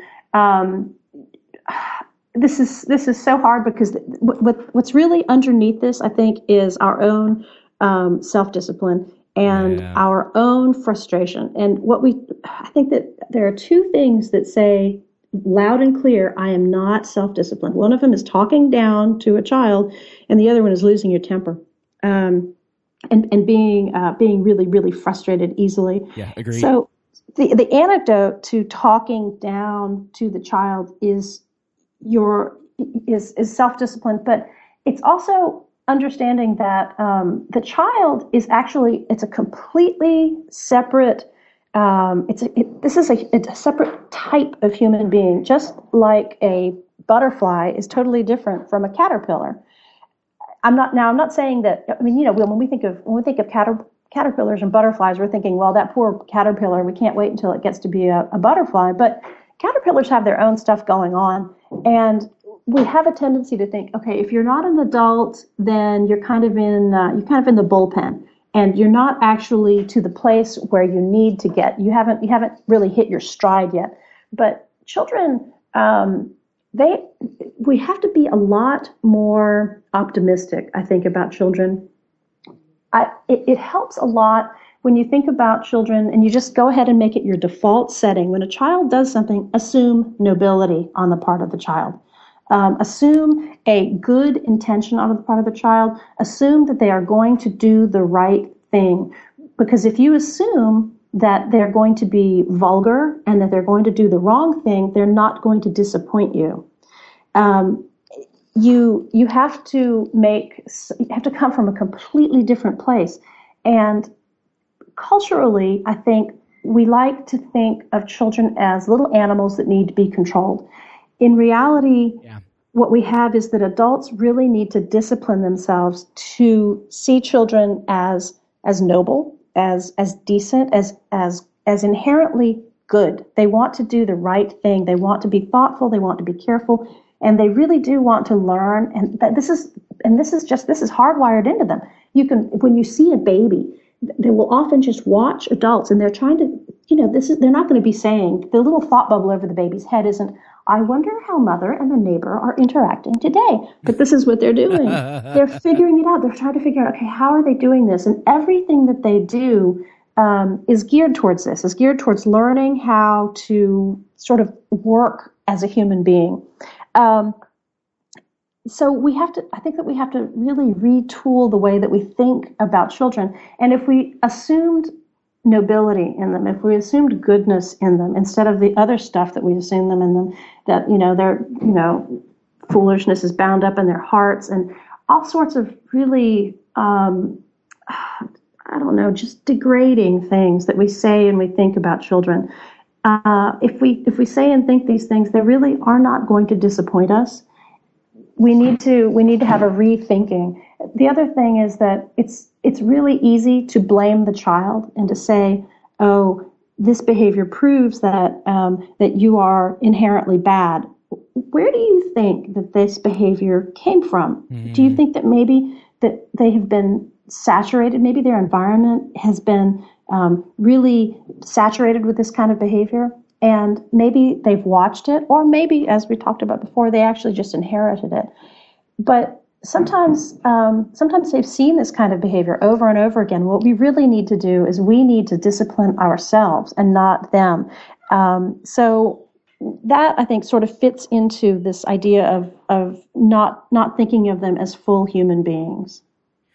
This is so hard because what's really underneath this, I think, is our own self-discipline and our own frustration. And I think that there are two things that say loud and clear, I am not self-disciplined. One of them is talking down to a child, and the other one is losing your temper, and being really, really frustrated easily. Yeah, agreed. So the antidote to talking down to the child is self-discipline, but it's also understanding that the child is actually, it's a completely separate. It's a separate type of human being, just like a butterfly is totally different from a caterpillar. I'm not saying that. I mean, when we think of caterpillars and butterflies, we're thinking, well, that poor caterpillar, we can't wait until it gets to be a butterfly. But caterpillars have their own stuff going on, and we have a tendency to think, okay, if you're not an adult, then you're kind of in the bullpen. And you're not actually to the place where you need to get. You haven't really hit your stride yet. But children, we have to be a lot more optimistic, I think, about children. It helps a lot when you think about children and you just go ahead and make it your default setting. When a child does something, assume nobility on the part of the child. Assume a good intention on the part of the child. Assume that they are going to do the right thing. Because if you assume that they're going to be vulgar and that they're going to do the wrong thing, they're not going to disappoint you. You have to come from a completely different place. And culturally, I think we like to think of children as little animals that need to be controlled. In reality, what we have is that adults really need to discipline themselves to see children as noble, as decent, as inherently good. They want to do the right thing. They want to be thoughtful. They want to be careful, and they really do want to learn. And this is hardwired into them. When you see a baby, they will often just watch adults, and they're trying to, they're not going to be saying, the little thought bubble over the baby's head isn't, I wonder how mother and the neighbor are interacting today. But this is what they're doing. They're figuring it out. They're trying to figure out, okay, how are they doing this? And everything that they do is geared towards this, is geared towards learning how to sort of work as a human being. So I think that we have to really retool the way that we think about children. And if we assumed nobility in them, if we assumed goodness in them, instead of the other stuff that we assume them in them, that, their, foolishness is bound up in their hearts and all sorts of really, just degrading things that we say and we think about children. If we say and think these things, they really are not going to disappoint us. We need to have a rethinking. The other thing is that it's really easy to blame the child and to say, oh, this behavior proves that that you are inherently bad. Where do you think that this behavior came from? Mm-hmm. Do you think that maybe that they have been saturated? Maybe their environment has been really saturated with this kind of behavior, and maybe they've watched it, or maybe, as we talked about before, they actually just inherited it. But sometimes they've seen this kind of behavior over and over again. What we really need to do is we need to discipline ourselves and not them. So that, I think, sort of fits into this idea of not thinking of them as full human beings.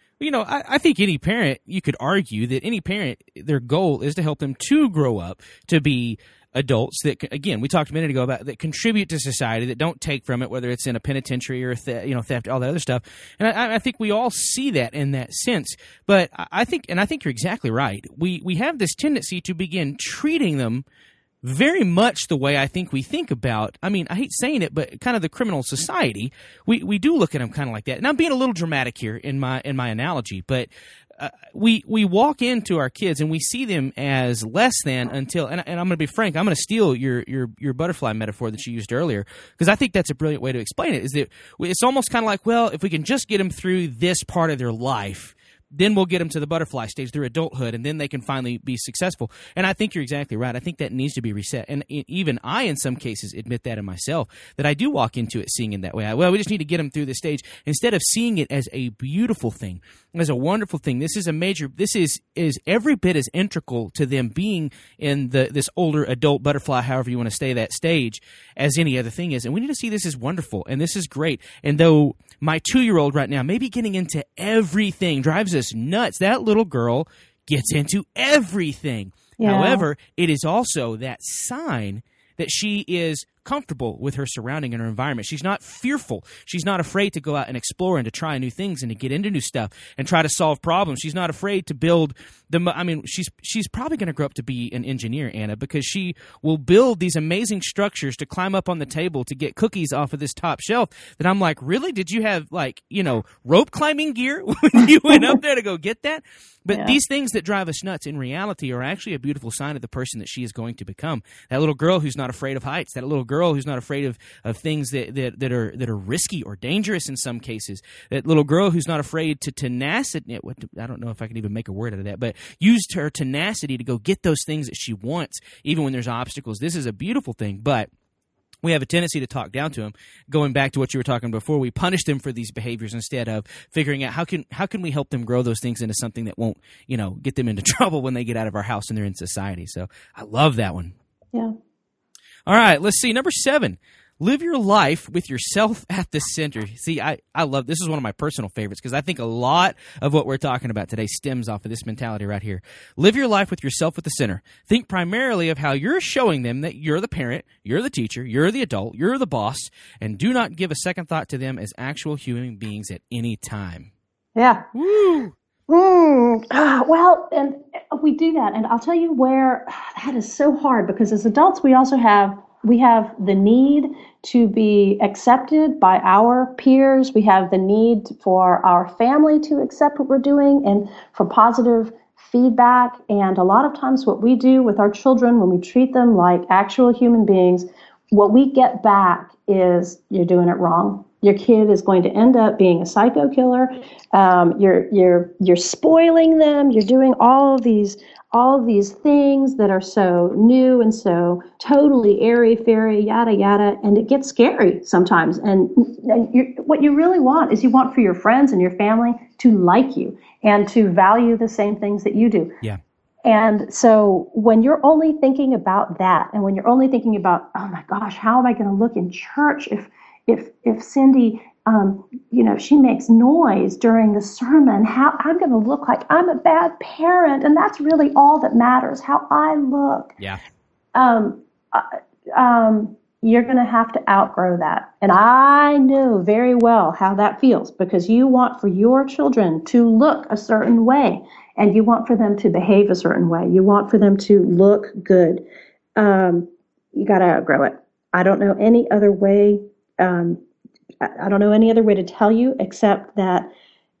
I think any parent, you could argue that any parent, their goal is to help them to grow up to be adults that, again, we talked a minute ago about, that contribute to society, that don't take from it, whether it's in a penitentiary or theft, all that other stuff. And I think we all see that in that sense. But I think you're exactly right. We have this tendency to begin treating them very much the way I think we think about, I hate saying it, but kind of the criminal society. We do look at them kind of like that. And I'm being a little dramatic here in my analogy, but we walk into our kids and we see them as less than until, and I'm going to be frank, I'm going to steal your butterfly metaphor that you used earlier, because I think that's a brilliant way to explain it, is that it's almost kind of like, well, if we can just get them through this part of their life, then we'll get them to the butterfly stage through adulthood, and then they can finally be successful. And I think you're exactly right. I think that needs to be reset. And even I, in some cases, admit that in myself, that I do walk into it seeing it that way. We just need to get them through this stage, instead of seeing it as a beautiful thing, as a wonderful thing. This is every bit as integral to them being in this older adult butterfly, however you want to say that stage, as any other thing is. And we need to see this as wonderful, and this is great. And though my 2-year-old right now may be getting into everything, drives us nuts, that little girl gets into everything. Yeah. However, it is also that sign that she is comfortable with her surrounding and her environment. She's not fearful. She's not afraid to go out and explore and to try new things and to get into new stuff and try to solve problems. She's not afraid to build she's probably going to grow up to be an engineer, Anna, because she will build these amazing structures to climb up on the table to get cookies off of this top shelf that I'm like, really? Did you have rope climbing gear when you went up there to go get that? But these things that drive us nuts in reality are actually a beautiful sign of the person that she is going to become. That little girl who's not afraid of heights, that little girl who's not afraid of things that are risky or dangerous in some cases, that little girl who's not afraid to tenacity. I don't know if I can even make a word out of that, but used her tenacity to go get those things that she wants, even when there's obstacles. This is a beautiful thing, but we have a tendency to talk down to them. Going back to what you were talking before, we punish them for these behaviors instead of figuring out how can we help them grow those things into something that won't, get them into trouble when they get out of our house and they're in society. So I love that one. Yeah. All right, let's see. Number 7. Live your life with yourself at the center. See, I love this. Is one of my personal favorites because I think a lot of what we're talking about today stems off of this mentality right here. Live your life with yourself at the center. Think primarily of how you're showing them that you're the parent, you're the teacher, you're the adult, you're the boss, and do not give a second thought to them as actual human beings at any time. Yeah. Woo! Well, and we do that. And I'll tell you where that is so hard, because as adults, we have the need to be accepted by our peers. We have the need for our family to accept what we're doing and for positive feedback. And a lot of times what we do with our children, when we treat them like actual human beings, what we get back is, you're doing it wrong. Your kid is going to end up being a psycho killer. You're spoiling them. You're doing all of these things that are so new and so totally airy fairy, yada yada, and it gets scary sometimes. And what you really want is you want for your friends and your family to like you and to value the same things that you do. Yeah. And so when you're only thinking about that, and when you're only thinking about, oh my gosh, how am I going to look in church if Cindy, she makes noise during the sermon, how I'm going to look like I'm a bad parent, and that's really all that matters, how I look. Yeah. You're going to have to outgrow that. And I know very well how that feels, because you want for your children to look a certain way, and you want for them to behave a certain way. You want for them to look good. You got to outgrow it. I don't know any other way. I don't know any other way to tell you except that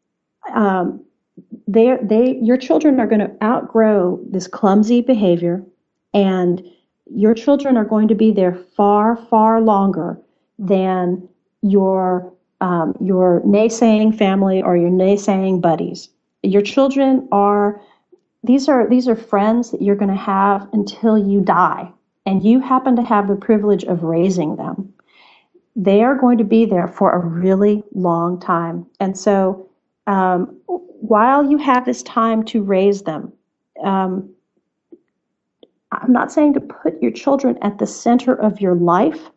your children are going to outgrow this clumsy behavior, and your children are going to be there far, far longer than your naysaying family or your naysaying buddies. Your children these are friends that you're going to have until you die, and you happen to have the privilege of raising them. They are going to be there for a really long time. And so while you have this time to raise them, I'm not saying to put your children at the center of your life,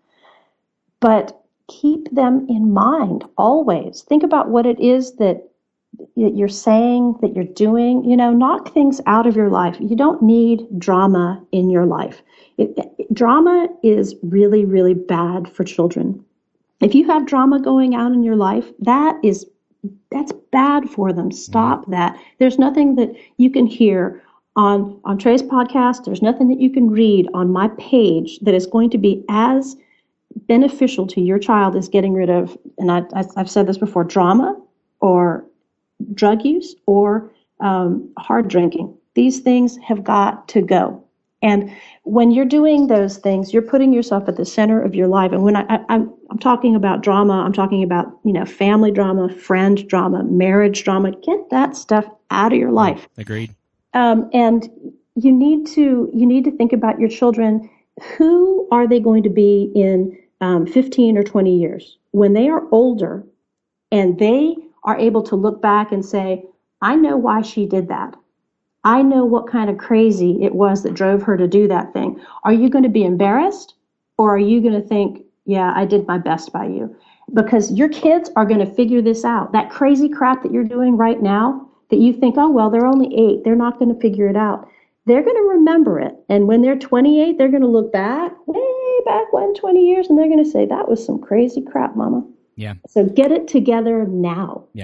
but keep them in mind always. Think about what it is that you're saying, that you're doing. Knock things out of your life. You don't need drama in your life. Drama is really, really bad for children. If you have drama going on in your life, that's bad for them. Stop that. There's nothing that you can hear on Trey's podcast. There's nothing that you can read on my page that is going to be as beneficial to your child as getting rid of, and I've said this before, drama or drug use or hard drinking. These things have got to go. And when you're doing those things, you're putting yourself at the center of your life. And when I'm talking about drama, I'm talking about, family drama, friend drama, marriage drama. Get that stuff out of your life. Agreed. And you need to think about your children. Who are they going to be in 15 or 20 years? When they are older and they are able to look back and say, I know why she did that. I know what kind of crazy it was that drove her to do that thing. Are you going to be embarrassed, or are you going to think, yeah, I did my best by you? Because your kids are going to figure this out. That crazy crap that you're doing right now that you think, oh, well, they're only 8. They're not going to figure it out. They're going to remember it. And when they're 28, they're going to look back, way back when, 20 years, and they're going to say, that was some crazy crap, Mama. Yeah. So get it together now. Yeah.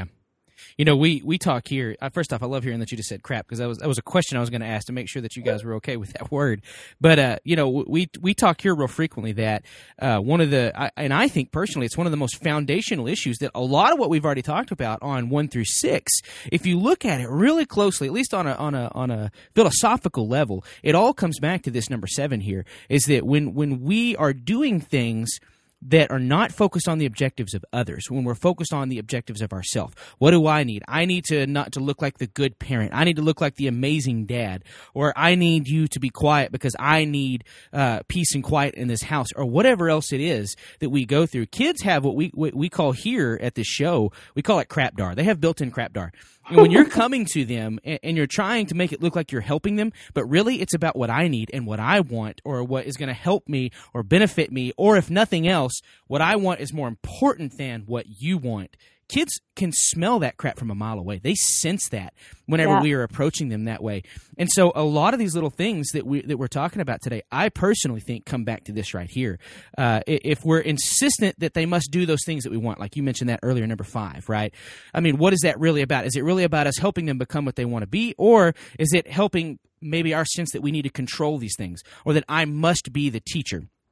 We talk here. First off, I love hearing that you just said crap, because that was a question I was going to ask to make sure that you guys were okay with that word. But we talk here real frequently that one of the and I think personally it's one of the most foundational issues that a lot of what we've already talked about on 1 through 6. If you look at it really closely, at least on a philosophical level, it all comes back to this number 7 here. Is that when we are doing things that are not focused on the objectives of others, when we're focused on the objectives of ourselves. What do I need? I need to not to look like the good parent. I need to look like the amazing dad. Or I need you to be quiet because I need peace and quiet in this house, or whatever else it is that we go through. Kids have what we call here at this show, we call it crapdar. They have built-in crapdar. And when you're coming to them and you're trying to make it look like you're helping them, but really it's about what I need and what I want, or what is going to help me or benefit me, or if nothing else, what I want is more important than what you want. Kids can smell that crap from a mile away. They sense that whenever we are approaching them that way. And so a lot of these little things that we're talking about today, I personally think come back to this right here. If we're insistent that they must do those things that we want, like you mentioned that earlier, number 5, right? I mean, what is that really about? Is it really about us helping them become what they want to be, or is it helping maybe our sense that we need to control these things, or that I must be the teacher?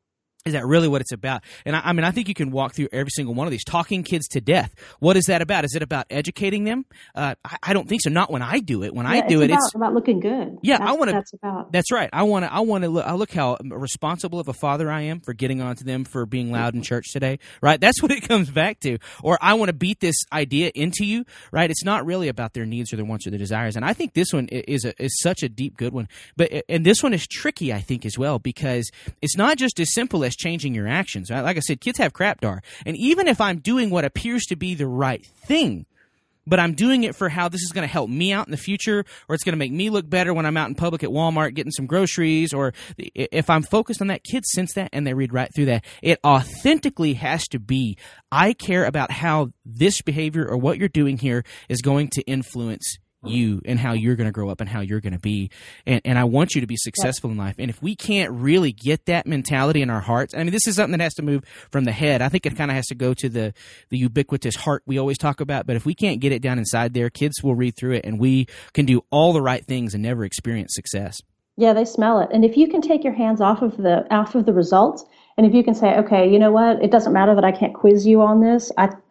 Is that really what it's about? And I mean, I think you can walk through every single one of these. Talking kids to death. What is that about? Is it about educating them? I don't think so. Not when I do it. When I do it's about looking good. Yeah, that's I want to. That's about. That's right. I want to look how responsible of a father I am for getting onto them for being loud in church today. Right. That's what it comes back to. Or I want to beat this idea into you. Right. It's not really about their needs or their wants or their desires. And I think this one is such a deep, good one. And this one is tricky, I think, as well, because it's not just as simple as changing your actions. Right? Like I said, kids have crapdar. And even if I'm doing what appears to be the right thing, but I'm doing it for how this is going to help me out in the future, or it's going to make me look better when I'm out in public at Walmart getting some groceries, or if I'm focused on that, kids sense that and they read right through that. It authentically has to be, I care about how this behavior or what you're doing here is going to influence you and how you're going to grow up and how you're going to be. And I want you to be successful in life. And if we can't really get that mentality in our hearts, I mean, this is something that has to move from the head. I think it kind of has to go to the ubiquitous heart we always talk about. But if we can't get it down inside there, kids will read through it and we can do all the right things and never experience success. Yeah, they smell it. And if you can take your hands off of the results, and if you can say, okay, you know what, it doesn't matter that I can't quiz you on this.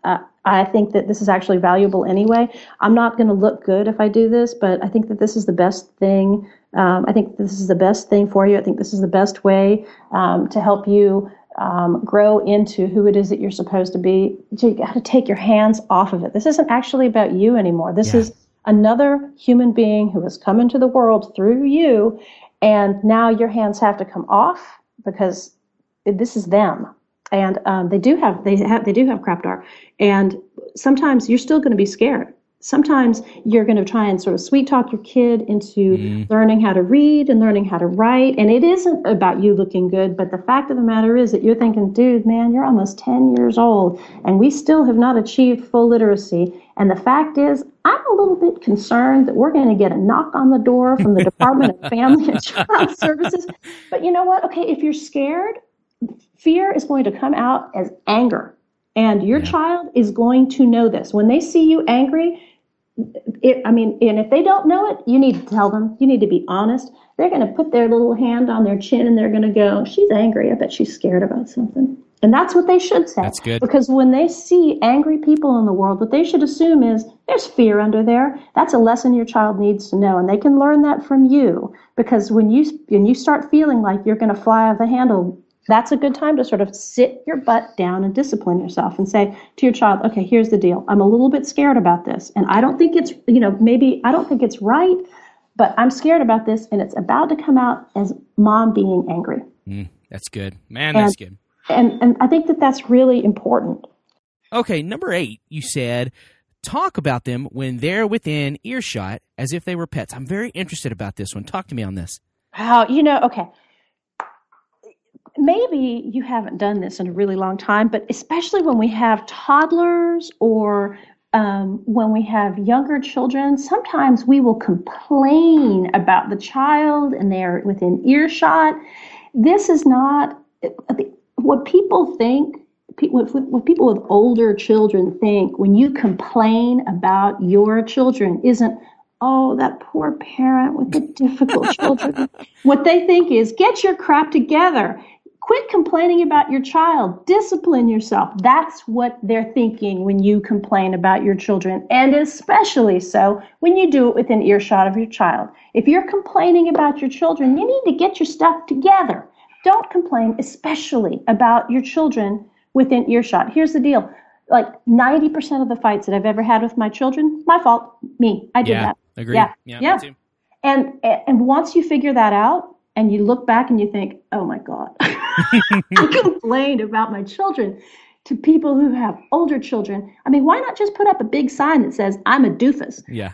I think that this is actually valuable anyway. I'm not going to look good if I do this, but I think that this is the best thing. I think this is the best thing for you. I think this is the best way to help you grow into who it is that you're supposed to be. So you got to take your hands off of it. This isn't actually about you anymore. This is another human being who has come into the world through you, and now your hands have to come off because this is them. And they do have crapdar, and sometimes you're still going to be scared. Sometimes you're going to try and sort of sweet talk your kid into learning how to read and learning how to write. And it isn't about you looking good, but the fact of the matter is that you're thinking, dude, man, you're almost 10 years old and we still have not achieved full literacy. And the fact is, I'm a little bit concerned that we're going to get a knock on the door from the Department of Family and Child Services. But you know what? Okay, if you're scared, fear is going to come out as anger. And your child is going to know this. When they see you angry, and if they don't know it, you need to tell them. You need to be honest. They're going to put their little hand on their chin and they're going to go, she's angry. I bet she's scared about something. And that's what they should say. That's good. Because when they see angry people in the world, what they should assume is there's fear under there. That's a lesson your child needs to know. And they can learn that from you. Because when you start feeling like you're going to fly off the handle, that's a good time to sort of sit your butt down and discipline yourself and say to your child, okay, here's the deal. I'm a little bit scared about this. And I don't think it's, maybe I don't think it's right, but I'm scared about this. And it's about to come out as mom being angry. That's good. Man, that's good. And I think that that's really important. Okay, number 8, you said, talk about them when they're within earshot as if they were pets. I'm very interested about this one. Talk to me on this. Wow, okay. Maybe you haven't done this in a really long time, but especially when we have toddlers or when we have younger children, sometimes we will complain about the child and they're within earshot. This is not what people think. What people with older children think when you complain about your children isn't, oh, that poor parent with the difficult children. What they think is, get your crap together. Quit complaining about your child. Discipline yourself. That's what they're thinking when you complain about your children, and especially so when you do it within earshot of your child. If you're complaining about your children, you need to get your stuff together. Don't complain, especially about your children within earshot. Here's the deal. Like 90% of the fights that I've ever had with my children, my fault, me. I did that. Agreed. Yeah. Me too. And once you figure that out, and you look back and you think, oh my God, I complained about my children to people who have older children. I mean, why not just put up a big sign that says, I'm a doofus? Yeah.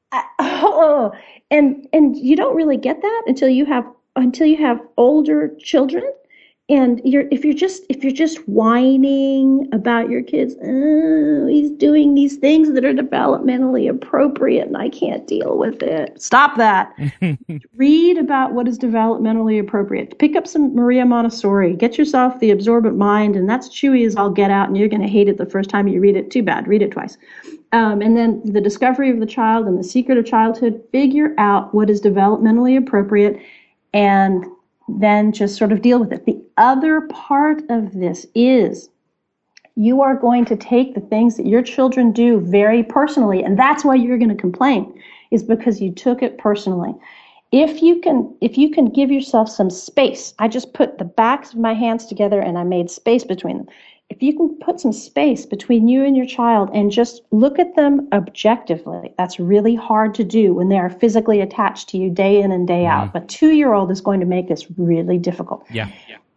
And you don't really get that until you have older children. And if you're just whining about your kids, oh, he's doing these things that are developmentally appropriate and I can't deal with it. Stop that. Read about what is developmentally appropriate. Pick up some Maria Montessori. Get yourself The Absorbent Mind, and that's chewy as all get out, and you're going to hate it the first time you read it. Too bad. Read it twice. And then The Discovery of the Child and The Secret of Childhood. Figure out what is developmentally appropriate and then just sort of deal with it. The other part of this is you are going to take the things that your children do very personally, and that's why you're going to complain, is because you took it personally. If you can give yourself some space, I just put the backs of my hands together and I made space between them. If you can put some space between you and your child and just look at them objectively, that's really hard to do when they are physically attached to you day in and day out. But 2-year-old is going to make this really difficult. Yeah.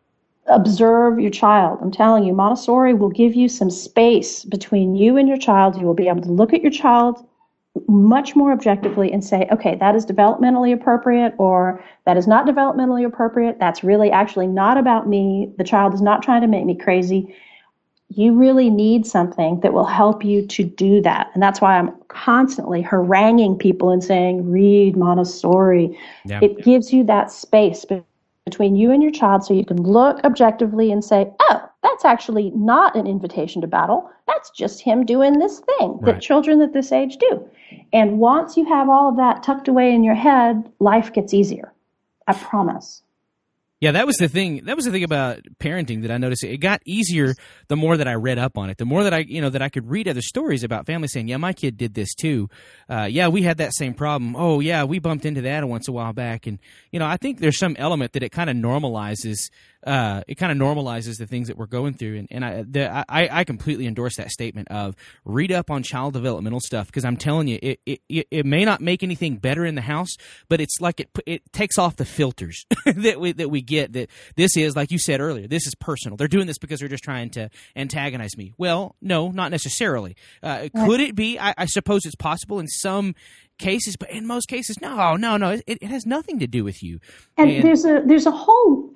Observe your child. I'm telling you, Montessori will give you some space between you and your child. You will be able to look at your child much more objectively and say, okay, that is developmentally appropriate, or that is not developmentally appropriate. That's really actually not about me. The child is not trying to make me crazy. You really need something that will help you to do that. And that's why I'm constantly haranguing people and saying, read Montessori. Yeah. It gives you that space between you and your child so you can look objectively and say, oh, that's actually not an invitation to battle. That's just him doing this thing that children at this age do. And once you have all of that tucked away in your head, life gets easier. I promise. Yeah, that was the thing. That was the thing about parenting that I noticed. It got easier the more that I read up on it. The more that I could read other stories about families saying, "Yeah, my kid did this too. Yeah, we had that same problem. Oh, yeah, we bumped into that once a while back." And I think there's some element that it kind of normalizes. It kind of normalizes the things that we're going through, and I completely endorse that statement of read up on child developmental stuff, because I'm telling you, it may not make anything better in the house, but it's like it takes off the filters that we get. That this is, like you said earlier, this is personal. They're doing this because they're just trying to antagonize me. Well, no, not necessarily. Could it be? I suppose it's possible in some cases, but in most cases, no. It has nothing to do with you. And there's a whole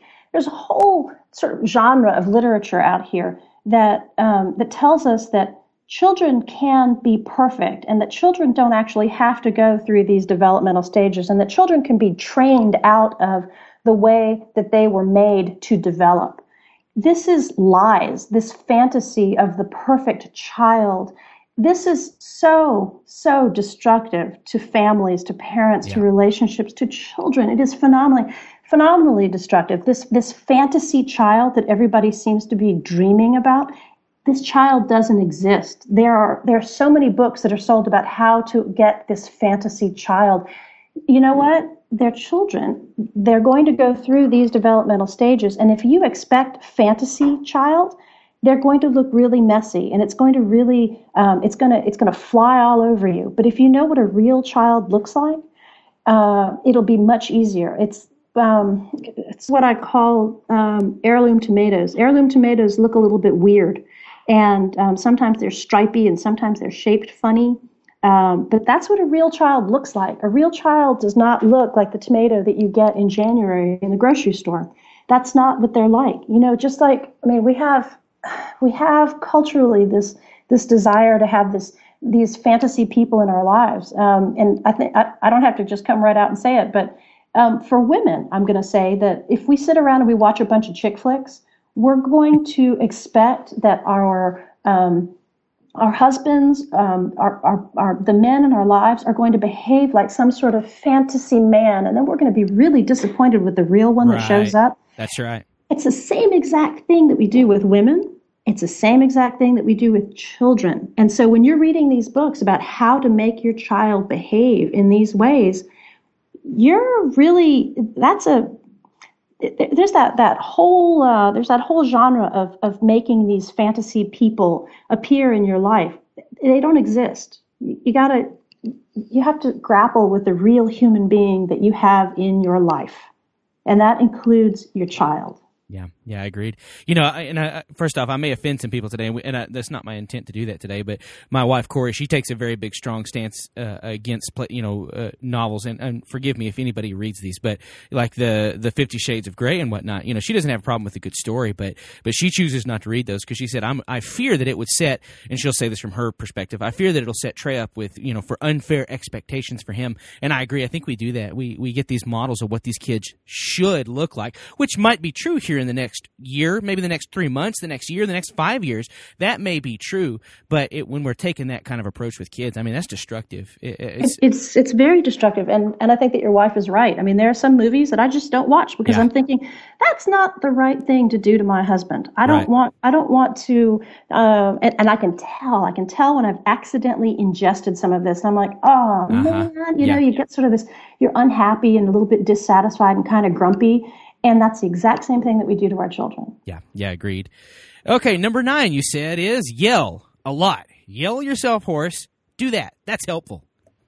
sort of genre of literature out here that tells us that children can be perfect, and that children don't actually have to go through these developmental stages, and that children can be trained out of the way that they were made to develop. This is lies, this fantasy of the perfect child. This is so destructive to families, to parents, to relationships, to children. It is phenomenally destructive. This fantasy child that everybody seems to be dreaming about, this child doesn't exist. There are so many books that are sold about how to get this fantasy child. You know what? They're children. They're going to go through these developmental stages, and if you expect fantasy child, they're going to look really messy, and it's going to really it's going to fly all over you. But if you know what a real child looks like, it'll be much easier. It's what I call heirloom tomatoes. Heirloom tomatoes look a little bit weird, and sometimes they're stripy and sometimes they're shaped funny. But that's what a real child looks like. A real child does not look like the tomato that you get in January in the grocery store. That's not what they're like. Just like, we have culturally this desire to have these fantasy people in our lives. And I think I don't have to just come right out and say it, but for women, I'm going to say that if we sit around and we watch a bunch of chick flicks, we're going to expect that our husbands, the men in our lives are going to behave like some sort of fantasy man, and then we're going to be really disappointed with the real one that shows up. That's right. It's the same exact thing that we do with women. It's the same exact thing that we do with children. And so when you're reading these books about how to make your child behave in these ways, there's that whole genre of making these fantasy people appear in your life. They don't exist. You have to grapple with the real human being that you have in your life, and that includes your child. Yeah, I agreed. First off, I may offend some people today, and that's not my intent to do that today. But my wife Corey, she takes a very big, strong stance against novels. And forgive me if anybody reads these, but like the 50 Shades of Grey and whatnot. She doesn't have a problem with a good story, but she chooses not to read those because she said, I fear that it would set, and she'll say this from her perspective, I fear that it'll set Trey up with for unfair expectations for him. And I agree. I think we do that. We get these models of what these kids should look like, which might be true here in the next year, maybe the next 3 months, the next year, the next 5 years. That may be true, but when we're taking that kind of approach with kids, I mean, that's destructive. It's very destructive, and I think that your wife is right. I mean, there are some movies that I just don't watch because I'm thinking that's not the right thing to do to my husband. I don't want to, and I can tell when I've accidentally ingested some of this. And I'm like, oh man, you know, you get sort of this, you're unhappy and a little bit dissatisfied and kind of grumpy. And that's the exact same thing that we do to our children. Yeah, agreed. Okay, number 9, you said, is yell a lot. Yell yourself hoarse. Do that. That's helpful.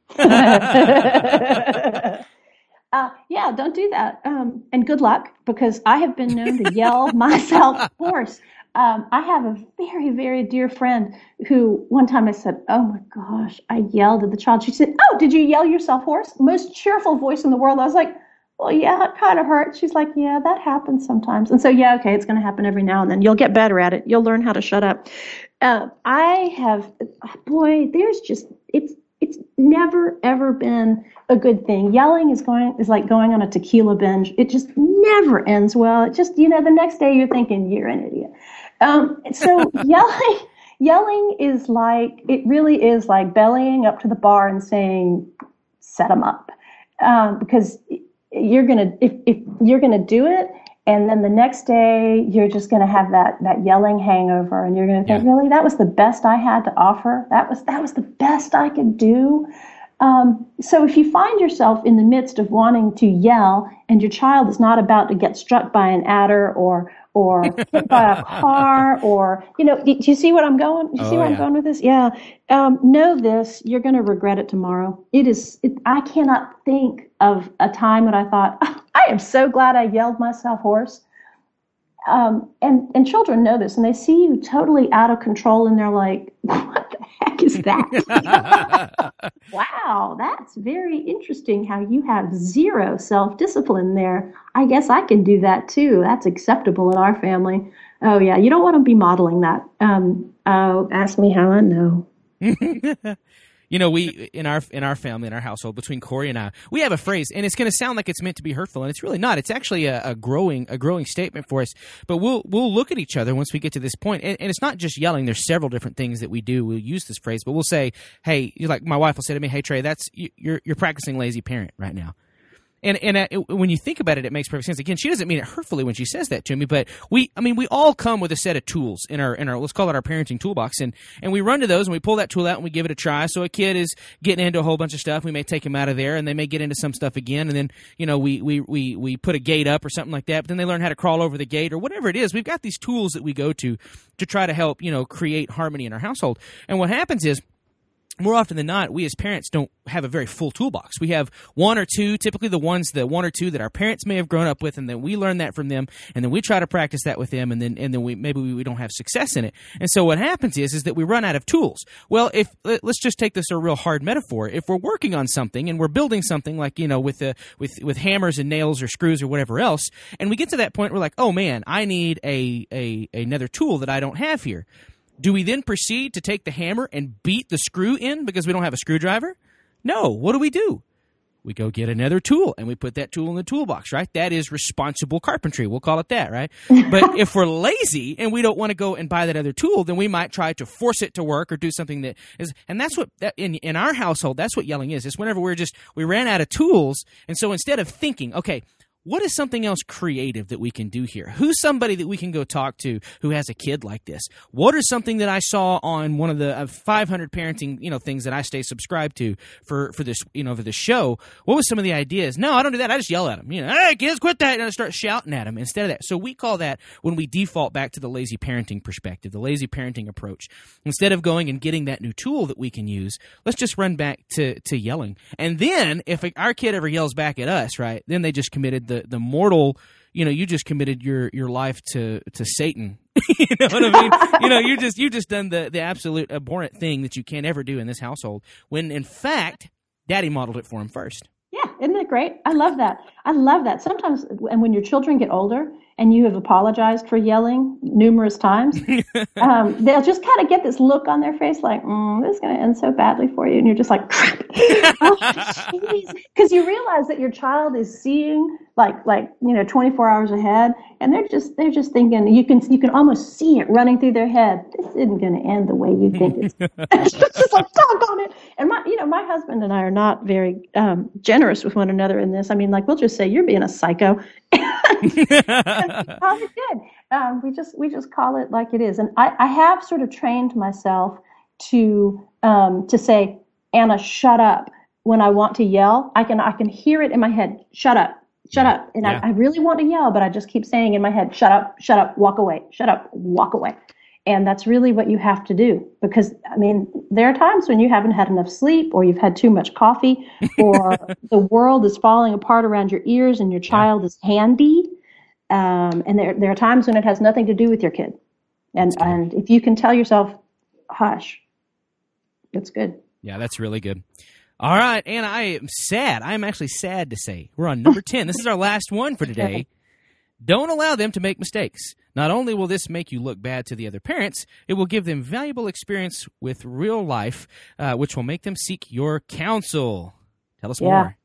Yeah, don't do that. And good luck, because I have been known to yell myself hoarse. I have a very, very dear friend who one time I said, oh my gosh, I yelled at the child. She said, oh, did you yell yourself hoarse? Most cheerful voice in the world. I was like, well, yeah, it kind of hurt. She's like, yeah, that happens sometimes. And so, yeah, okay, it's going to happen every now and then. You'll get better at it. You'll learn how to shut up. It's never, ever been a good thing. Yelling is like going on a tequila binge. It just never ends well. It just, the next day you're thinking, you're an idiot. So yelling is it really is like bellying up to the bar and saying, set them up. Because if you're going to do it, and then the next day you're just going to have that yelling hangover, and you're going to think, really, that was the best I had to offer. That was the best I could do. So if you find yourself in the midst of wanting to yell, and your child is not about to get struck by an adder or hit by a car, or, do you see what I'm going? Do you see where I'm going with this? Yeah. Know this, you're going to regret it tomorrow. I cannot think of a time when I thought, oh, I am so glad I yelled myself hoarse. And children know this, and they see you totally out of control, and they're like, what the heck is that? Wow, that's very interesting how you have zero self-discipline there. I guess I can do that too. That's acceptable in our family. Oh yeah, you don't want to be modeling that. Ask me how I know. We in our family, in our household, between Corey and I, we have a phrase, and it's going to sound like it's meant to be hurtful, and it's really not. It's actually a growing statement for us. But we'll look at each other once we get to this point, and it's not just yelling. There's several different things that we do. We'll use this phrase, but we'll say, "Hey," like my wife will say to me, "Hey Trey, you're practicing lazy parent right now." And when you think about it, it makes perfect sense. Again, she doesn't mean it hurtfully when she says that to me, but we all come with a set of tools in our let's call it our parenting toolbox, and we run to those and we pull that tool out and we give it a try. So a kid is getting into a whole bunch of stuff, we may take them out of there, and they may get into some stuff again, and then we put a gate up or something like that, but then they learn how to crawl over the gate or whatever it is. We've got these tools that we go to try to help create harmony in our household. And what happens is, more often than not, we as parents don't have a very full toolbox. We have one or two, typically the one or two that our parents may have grown up with, and then we learn that from them, and then we try to practice that with them, and then we don't have success in it. And so what happens is that we run out of tools. Well, let's just take this a real hard metaphor. If we're working on something and we're building something like with hammers and nails or screws or whatever else, and we get to that point, we're like, oh man, I need another tool that I don't have here. Do we then proceed to take the hammer and beat the screw in because we don't have a screwdriver? No. What do? We go get another tool, and we put that tool in the toolbox, right? That is responsible carpentry. We'll call it that, right? But if we're lazy and we don't want to go and buy that other tool, then we might try to force it to work or do something that is – and that's what – in our household, that's what yelling is. It's whenever we ran out of tools, and so instead of thinking, okay – what is something else creative that we can do here? Who's somebody that we can go talk to who has a kid like this? What is something that I saw on one of the 500 parenting, things that I stay subscribed to for this, for this show? What was some of the ideas? No, I don't do that. I just yell at them. Hey kids, quit that, and I start shouting at them instead of that. So we call that when we default back to the lazy parenting perspective, the lazy parenting approach. Instead of going and getting that new tool that we can use, let's just run back to yelling. And then if our kid ever yells back at us, right, then they just committed the mortal, you just committed your life to Satan. You know what I mean? You just done the absolute abhorrent thing that you can't ever do in this household, when in fact, Daddy modeled it for him first. Yeah, isn't it great? I love that. I love that. Sometimes, and when your children get older and you have apologized for yelling numerous times, they'll just kind of get this look on their face like, this is going to end so badly for you. And you're just like, crap. Because you realize that your child is seeing like 24 hours ahead, and they're just thinking, you can almost see it running through their head. This isn't going to end the way you think it's just like, doggone it. And my husband and I are not very generous with one another in this. I mean, like, we'll just say, you're being a psycho. Call it good. We just call it like it is. And I have sort of trained myself to say, Anna, shut up. When I want to yell, I can hear it in my head. Shut up. Shut up. And I really want to yell, but I just keep saying in my head, shut up, walk away, shut up, walk away. And that's really what you have to do, because, I mean, there are times when you haven't had enough sleep, or you've had too much coffee, or the world is falling apart around your ears and your child is handy. And there are times when it has nothing to do with your kid. And if you can tell yourself, hush, it's good. Yeah, that's really good. All right, Anna, I am sad. I am actually sad to say we're on number 10. This is our last one for today. Don't allow them to make mistakes. Not only will this make you look bad to the other parents, it will give them valuable experience with real life, which will make them seek your counsel. Tell us more.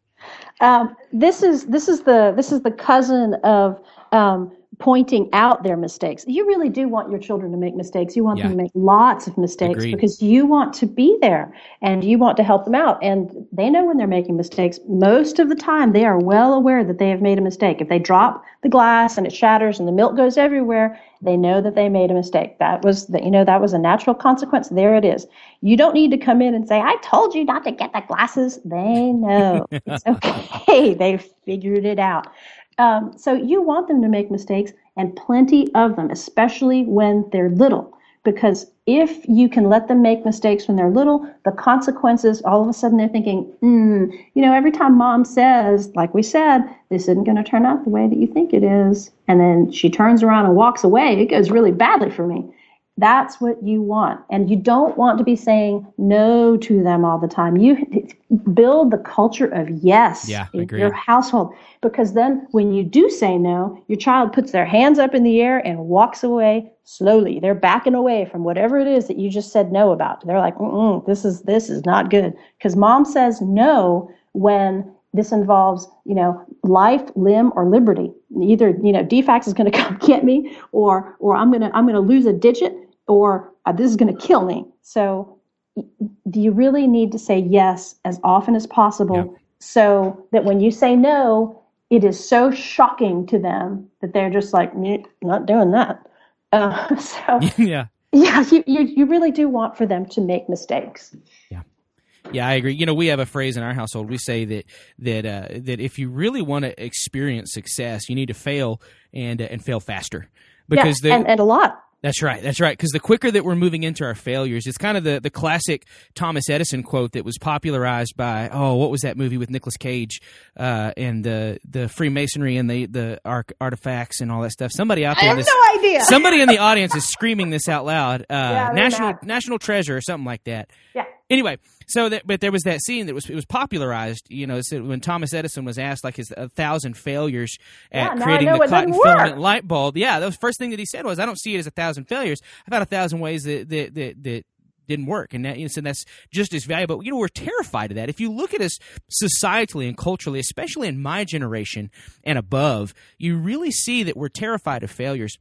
This is the cousin of pointing out their mistakes. You really do want your children to make mistakes. You want them to make lots of mistakes. Agreed. Because you want to be there and you want to help them out. And they know when they're making mistakes. Most of the time, they are well aware that they have made a mistake. If they drop the glass and it shatters and the milk goes everywhere, they know that they made a mistake. That was a natural consequence. There it is. You don't need to come in and say, I told you not to get the glasses. They know. It's okay. They figured it out. So you want them to make mistakes, and plenty of them, especially when they're little. Because if you can let them make mistakes when they're little, the consequences, all of a sudden they're thinking, every time mom says, like we said, this isn't going to turn out the way that you think it is, and then she turns around and walks away, it goes really badly for me. That's what you want. And you don't want to be saying no to them all the time. You build the culture of yes in your household. Because then when you do say no, your child puts their hands up in the air and walks away slowly. They're backing away from whatever it is that you just said no about. They're like, this is not good. Because mom says no when this involves, life, limb, or liberty. Either, DFACS is going to come get me, or I'm going to lose a digit, or this is going to kill me. So do you really need to say yes as often as possible so that when you say no, it is so shocking to them that they're just like, not doing that. You really do want for them to make mistakes. Yeah. Yeah, I agree. We have a phrase in our household. We say that if you really want to experience success, you need to fail and fail faster. Because and a lot. That's right. Because the quicker that we're moving into our failures, it's kind of the classic Thomas Edison quote that was popularized by, what was that movie with Nicolas Cage and the Freemasonry and the artifacts and all that stuff. Somebody out there, I have no idea. Somebody in the audience is screaming this out loud. National Treasure or something like that. Yeah. Anyway, but there was that scene it was popularized. When Thomas Edison was asked like his 1,000 failures at creating the cotton filament light bulb. Yeah, the first thing that he said was, "I don't see it as 1,000 failures. I've had 1,000 ways that didn't work," and that's just as valuable. We're terrified of that. If you look at us societally and culturally, especially in my generation and above, you really see that we're terrified of failures.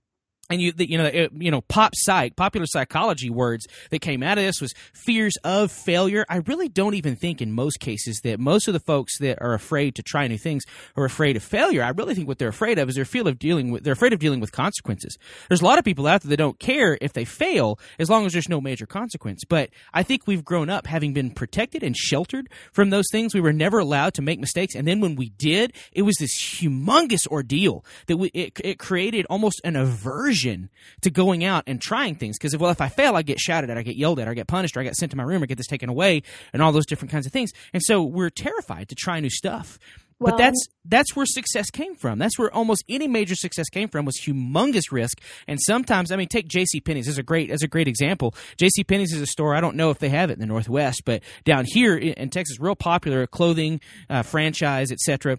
And popular psychology words that came out of this was fears of failure. I really don't even think in most cases that most of the folks that are afraid to try new things are afraid of failure. I really think what they're afraid of is they're afraid of dealing with consequences. There's a lot of people out there that don't care if they fail as long as there's no major consequence. But I think we've grown up having been protected and sheltered from those things. We were never allowed to make mistakes. And then when we did, it was this humongous ordeal that it created almost an aversion to going out and trying things. Because if I fail, I get shouted at, I get yelled at, I get punished, or I get sent to my room, or get this taken away, and all those different kinds of things. And so we're terrified to try new stuff. But that's where success came from. That's where almost any major success came from, was humongous risk. And sometimes, I mean, take JCPenney's as a great example. JCPenney's is a store, I don't know if they have it in the Northwest, but down here in Texas, real popular clothing franchise, etc.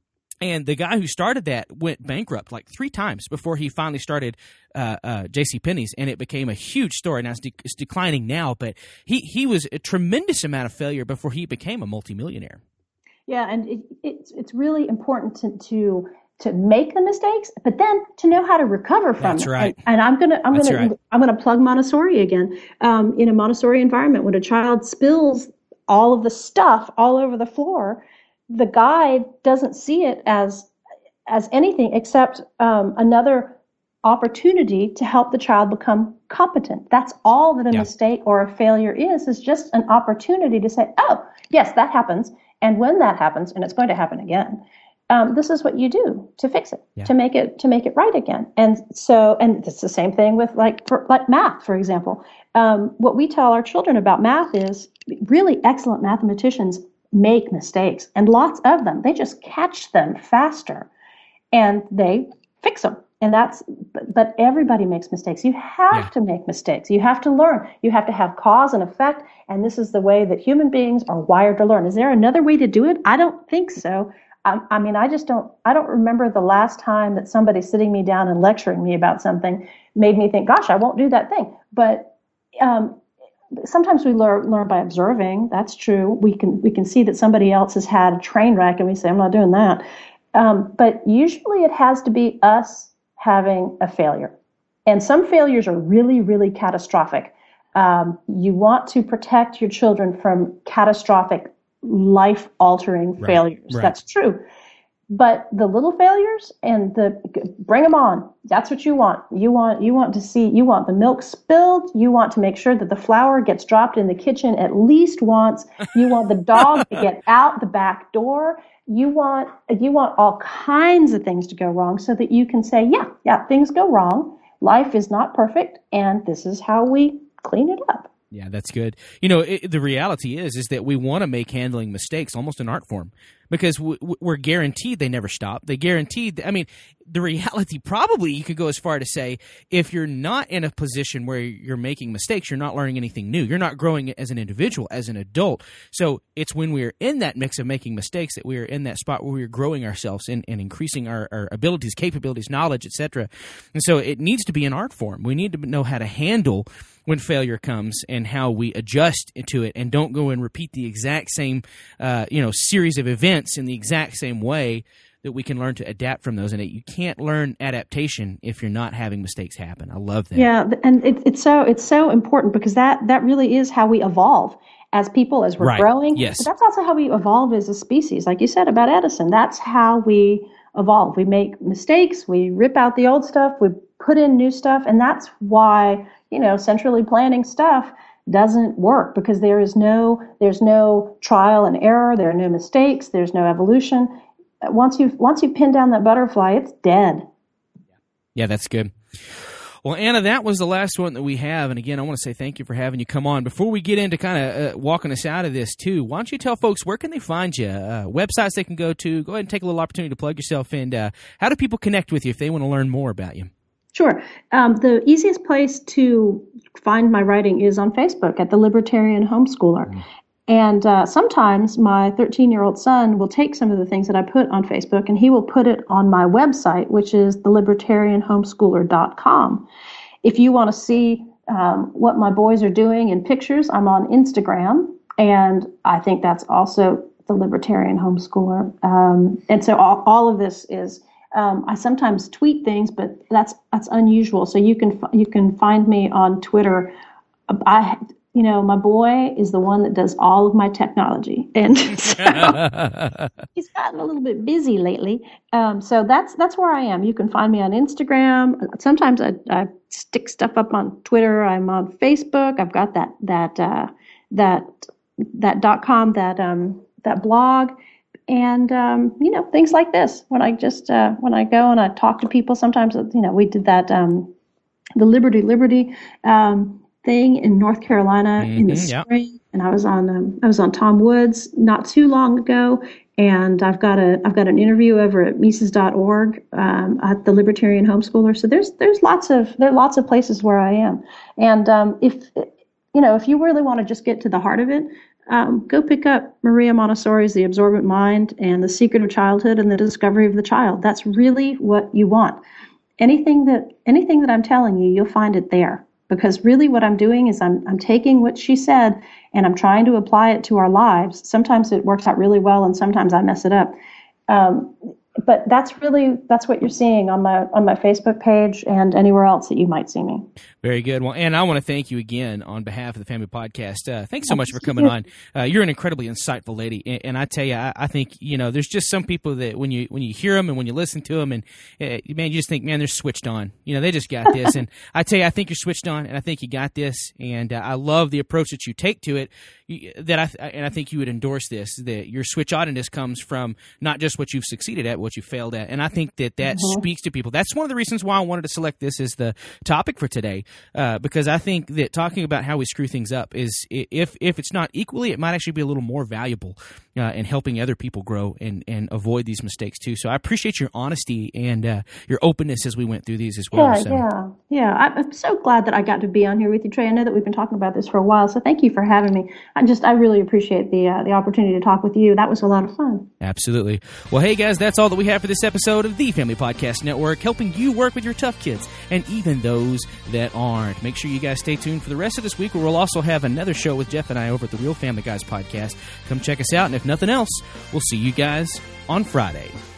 And the guy who started that went bankrupt like 3 times before he finally started JCPenney's, and it became a huge store. Now it's declining now, but he was a tremendous amount of failure before he became a multimillionaire. Yeah, and it's really important to make the mistakes, but then to know how to recover from That's them. right. And I'm gonna plug Montessori again. In a Montessori environment, when a child spills all of the stuff all over the floor, the guide doesn't see it as anything except another opportunity to help the child become competent. That's all that a mistake or a failure is just an opportunity to say, oh, yes, that happens. And when that happens, and it's going to happen again, this is what you do to fix it, to make it right again. And so, and it's the same thing with like math, for example. What we tell our children about math is really excellent mathematicians make mistakes, and lots of them. They just catch them faster, and they fix them. And but everybody makes mistakes. You have to make mistakes. You have to learn. You have to have cause and effect. And this is the way that human beings are wired to learn. Is there another way to do it? I don't think so. I mean, I don't remember the last time that somebody sitting me down and lecturing me about something made me think, gosh, I won't do that thing. But sometimes we learn by observing. That's true. We can see that somebody else has had a train wreck and we say, I'm not doing that. But usually it has to be us having a failure. And some failures are really, really catastrophic. You want to protect your children from catastrophic, life-altering failures. Right. That's true. But the little failures and bring them on. That's what you want. You want the milk spilled. You want to make sure that the flour gets dropped in the kitchen at least once. You want the dog to get out the back door. You want all kinds of things to go wrong so that you can say, yeah, things go wrong. Life is not perfect, and this is how we clean it up. Yeah, that's good. You know, the reality is that we want to make handling mistakes almost an art form, because we're guaranteed they never stop. They guaranteed. I mean, the reality, probably you could go as far to say, if you're not in a position where you're making mistakes, you're not learning anything new. You're not growing as an individual, as an adult. So it's when we're in that mix of making mistakes that we're in that spot where we're growing ourselves and increasing our abilities, capabilities, knowledge, etc. And so it needs to be an art form. We need to know how to handle when failure comes and how we adjust to it, and don't go and repeat the exact same series of events in the exact same way, that we can learn to adapt from those. And you can't learn adaptation if you're not having mistakes happen. I love that. Yeah, and it's so important, because that really is how we evolve as people, as we're growing. Yes. But that's also how we evolve as a species. Like you said about Edison, that's how we evolve. We make mistakes, we rip out the old stuff, we put in new stuff, and that's why, centrally planning stuff doesn't work, because there's no trial and error, there are no mistakes, there's no evolution. Once you pin down that butterfly, it's dead. Yeah, that's good. Well, Anna, that was the last one that we have. And again, I want to say thank you for having you come on. Before we get into kind of walking us out of this too, why don't you tell folks, where can they find you? Websites they can go to. Go ahead and take a little opportunity to plug yourself in. How do people connect with you if they want to learn more about you? Sure. The easiest place to find my writing is on Facebook at The Libertarian Homeschooler. Mm. And sometimes my 13-year-old son will take some of the things that I put on Facebook and he will put it on my website, which is thelibertarianhomeschooler.com. If you want to see what my boys are doing in pictures, I'm on Instagram, and I think that's also The Libertarian Homeschooler. And so all of this is, I sometimes tweet things, but that's unusual. So you can find me on Twitter. My boy is the one that does all of my technology, and so he's gotten a little bit busy lately. So that's where I am. You can find me on Instagram. Sometimes I stick stuff up on Twitter. I'm on Facebook. I've got that .com, that blog, and things like this. When I go and I talk to people, sometimes we did that the Liberty. Thing in North Carolina in the spring, and I was on Tom Woods not too long ago, And I've got an interview over at Mises.org at the Libertarian Homeschooler. So there are lots of places where I am. And if you really want to just get to the heart of it, go pick up Maria Montessori's The Absorbent Mind and The Secret of Childhood and the Discovery of the Child. That's really what you want. Anything that I'm telling you, you'll find it there. Because really what I'm doing is I'm taking what she said and I'm trying to apply it to our lives. Sometimes it works out really well and sometimes I mess it up. But that's what you're seeing on my Facebook page and anywhere else that you might see me. Very good. Well, Ann, I want to thank you again on behalf of the Family Podcast. Thanks so much for coming on. You're an incredibly insightful lady, and I tell you, I think there's just some people that when you hear them and when you listen to them, and man, you just think, man, they're switched on. They just got this. And I tell you, I think you're switched on, and I think you got this. And I love the approach that you take to it. I think you would endorse this. That your switch oddness comes from not just what you've succeeded at, but what you failed at. And I think that speaks to people. That's one of the reasons why I wanted to select this as the topic for today. Because I think that talking about how we screw things up is, if it's not equally, it might actually be a little more valuable in helping other people grow and avoid these mistakes too. So I appreciate your honesty and your openness as we went through these as well. Yeah. I'm so glad that I got to be on here with you, Trey. I know that we've been talking about this for a while, so thank you for having me. I really appreciate the opportunity to talk with you. That was a lot of fun. Absolutely. Well, hey guys, that's all that we have for this episode of the Family Podcast Network, helping you work with your tough kids and even those that aren't. Make sure you guys stay tuned for the rest of this week, where we'll also have another show with Jeff and I over at the Real Family Guys podcast. Come check us out, and if nothing else, we'll see you guys on Friday.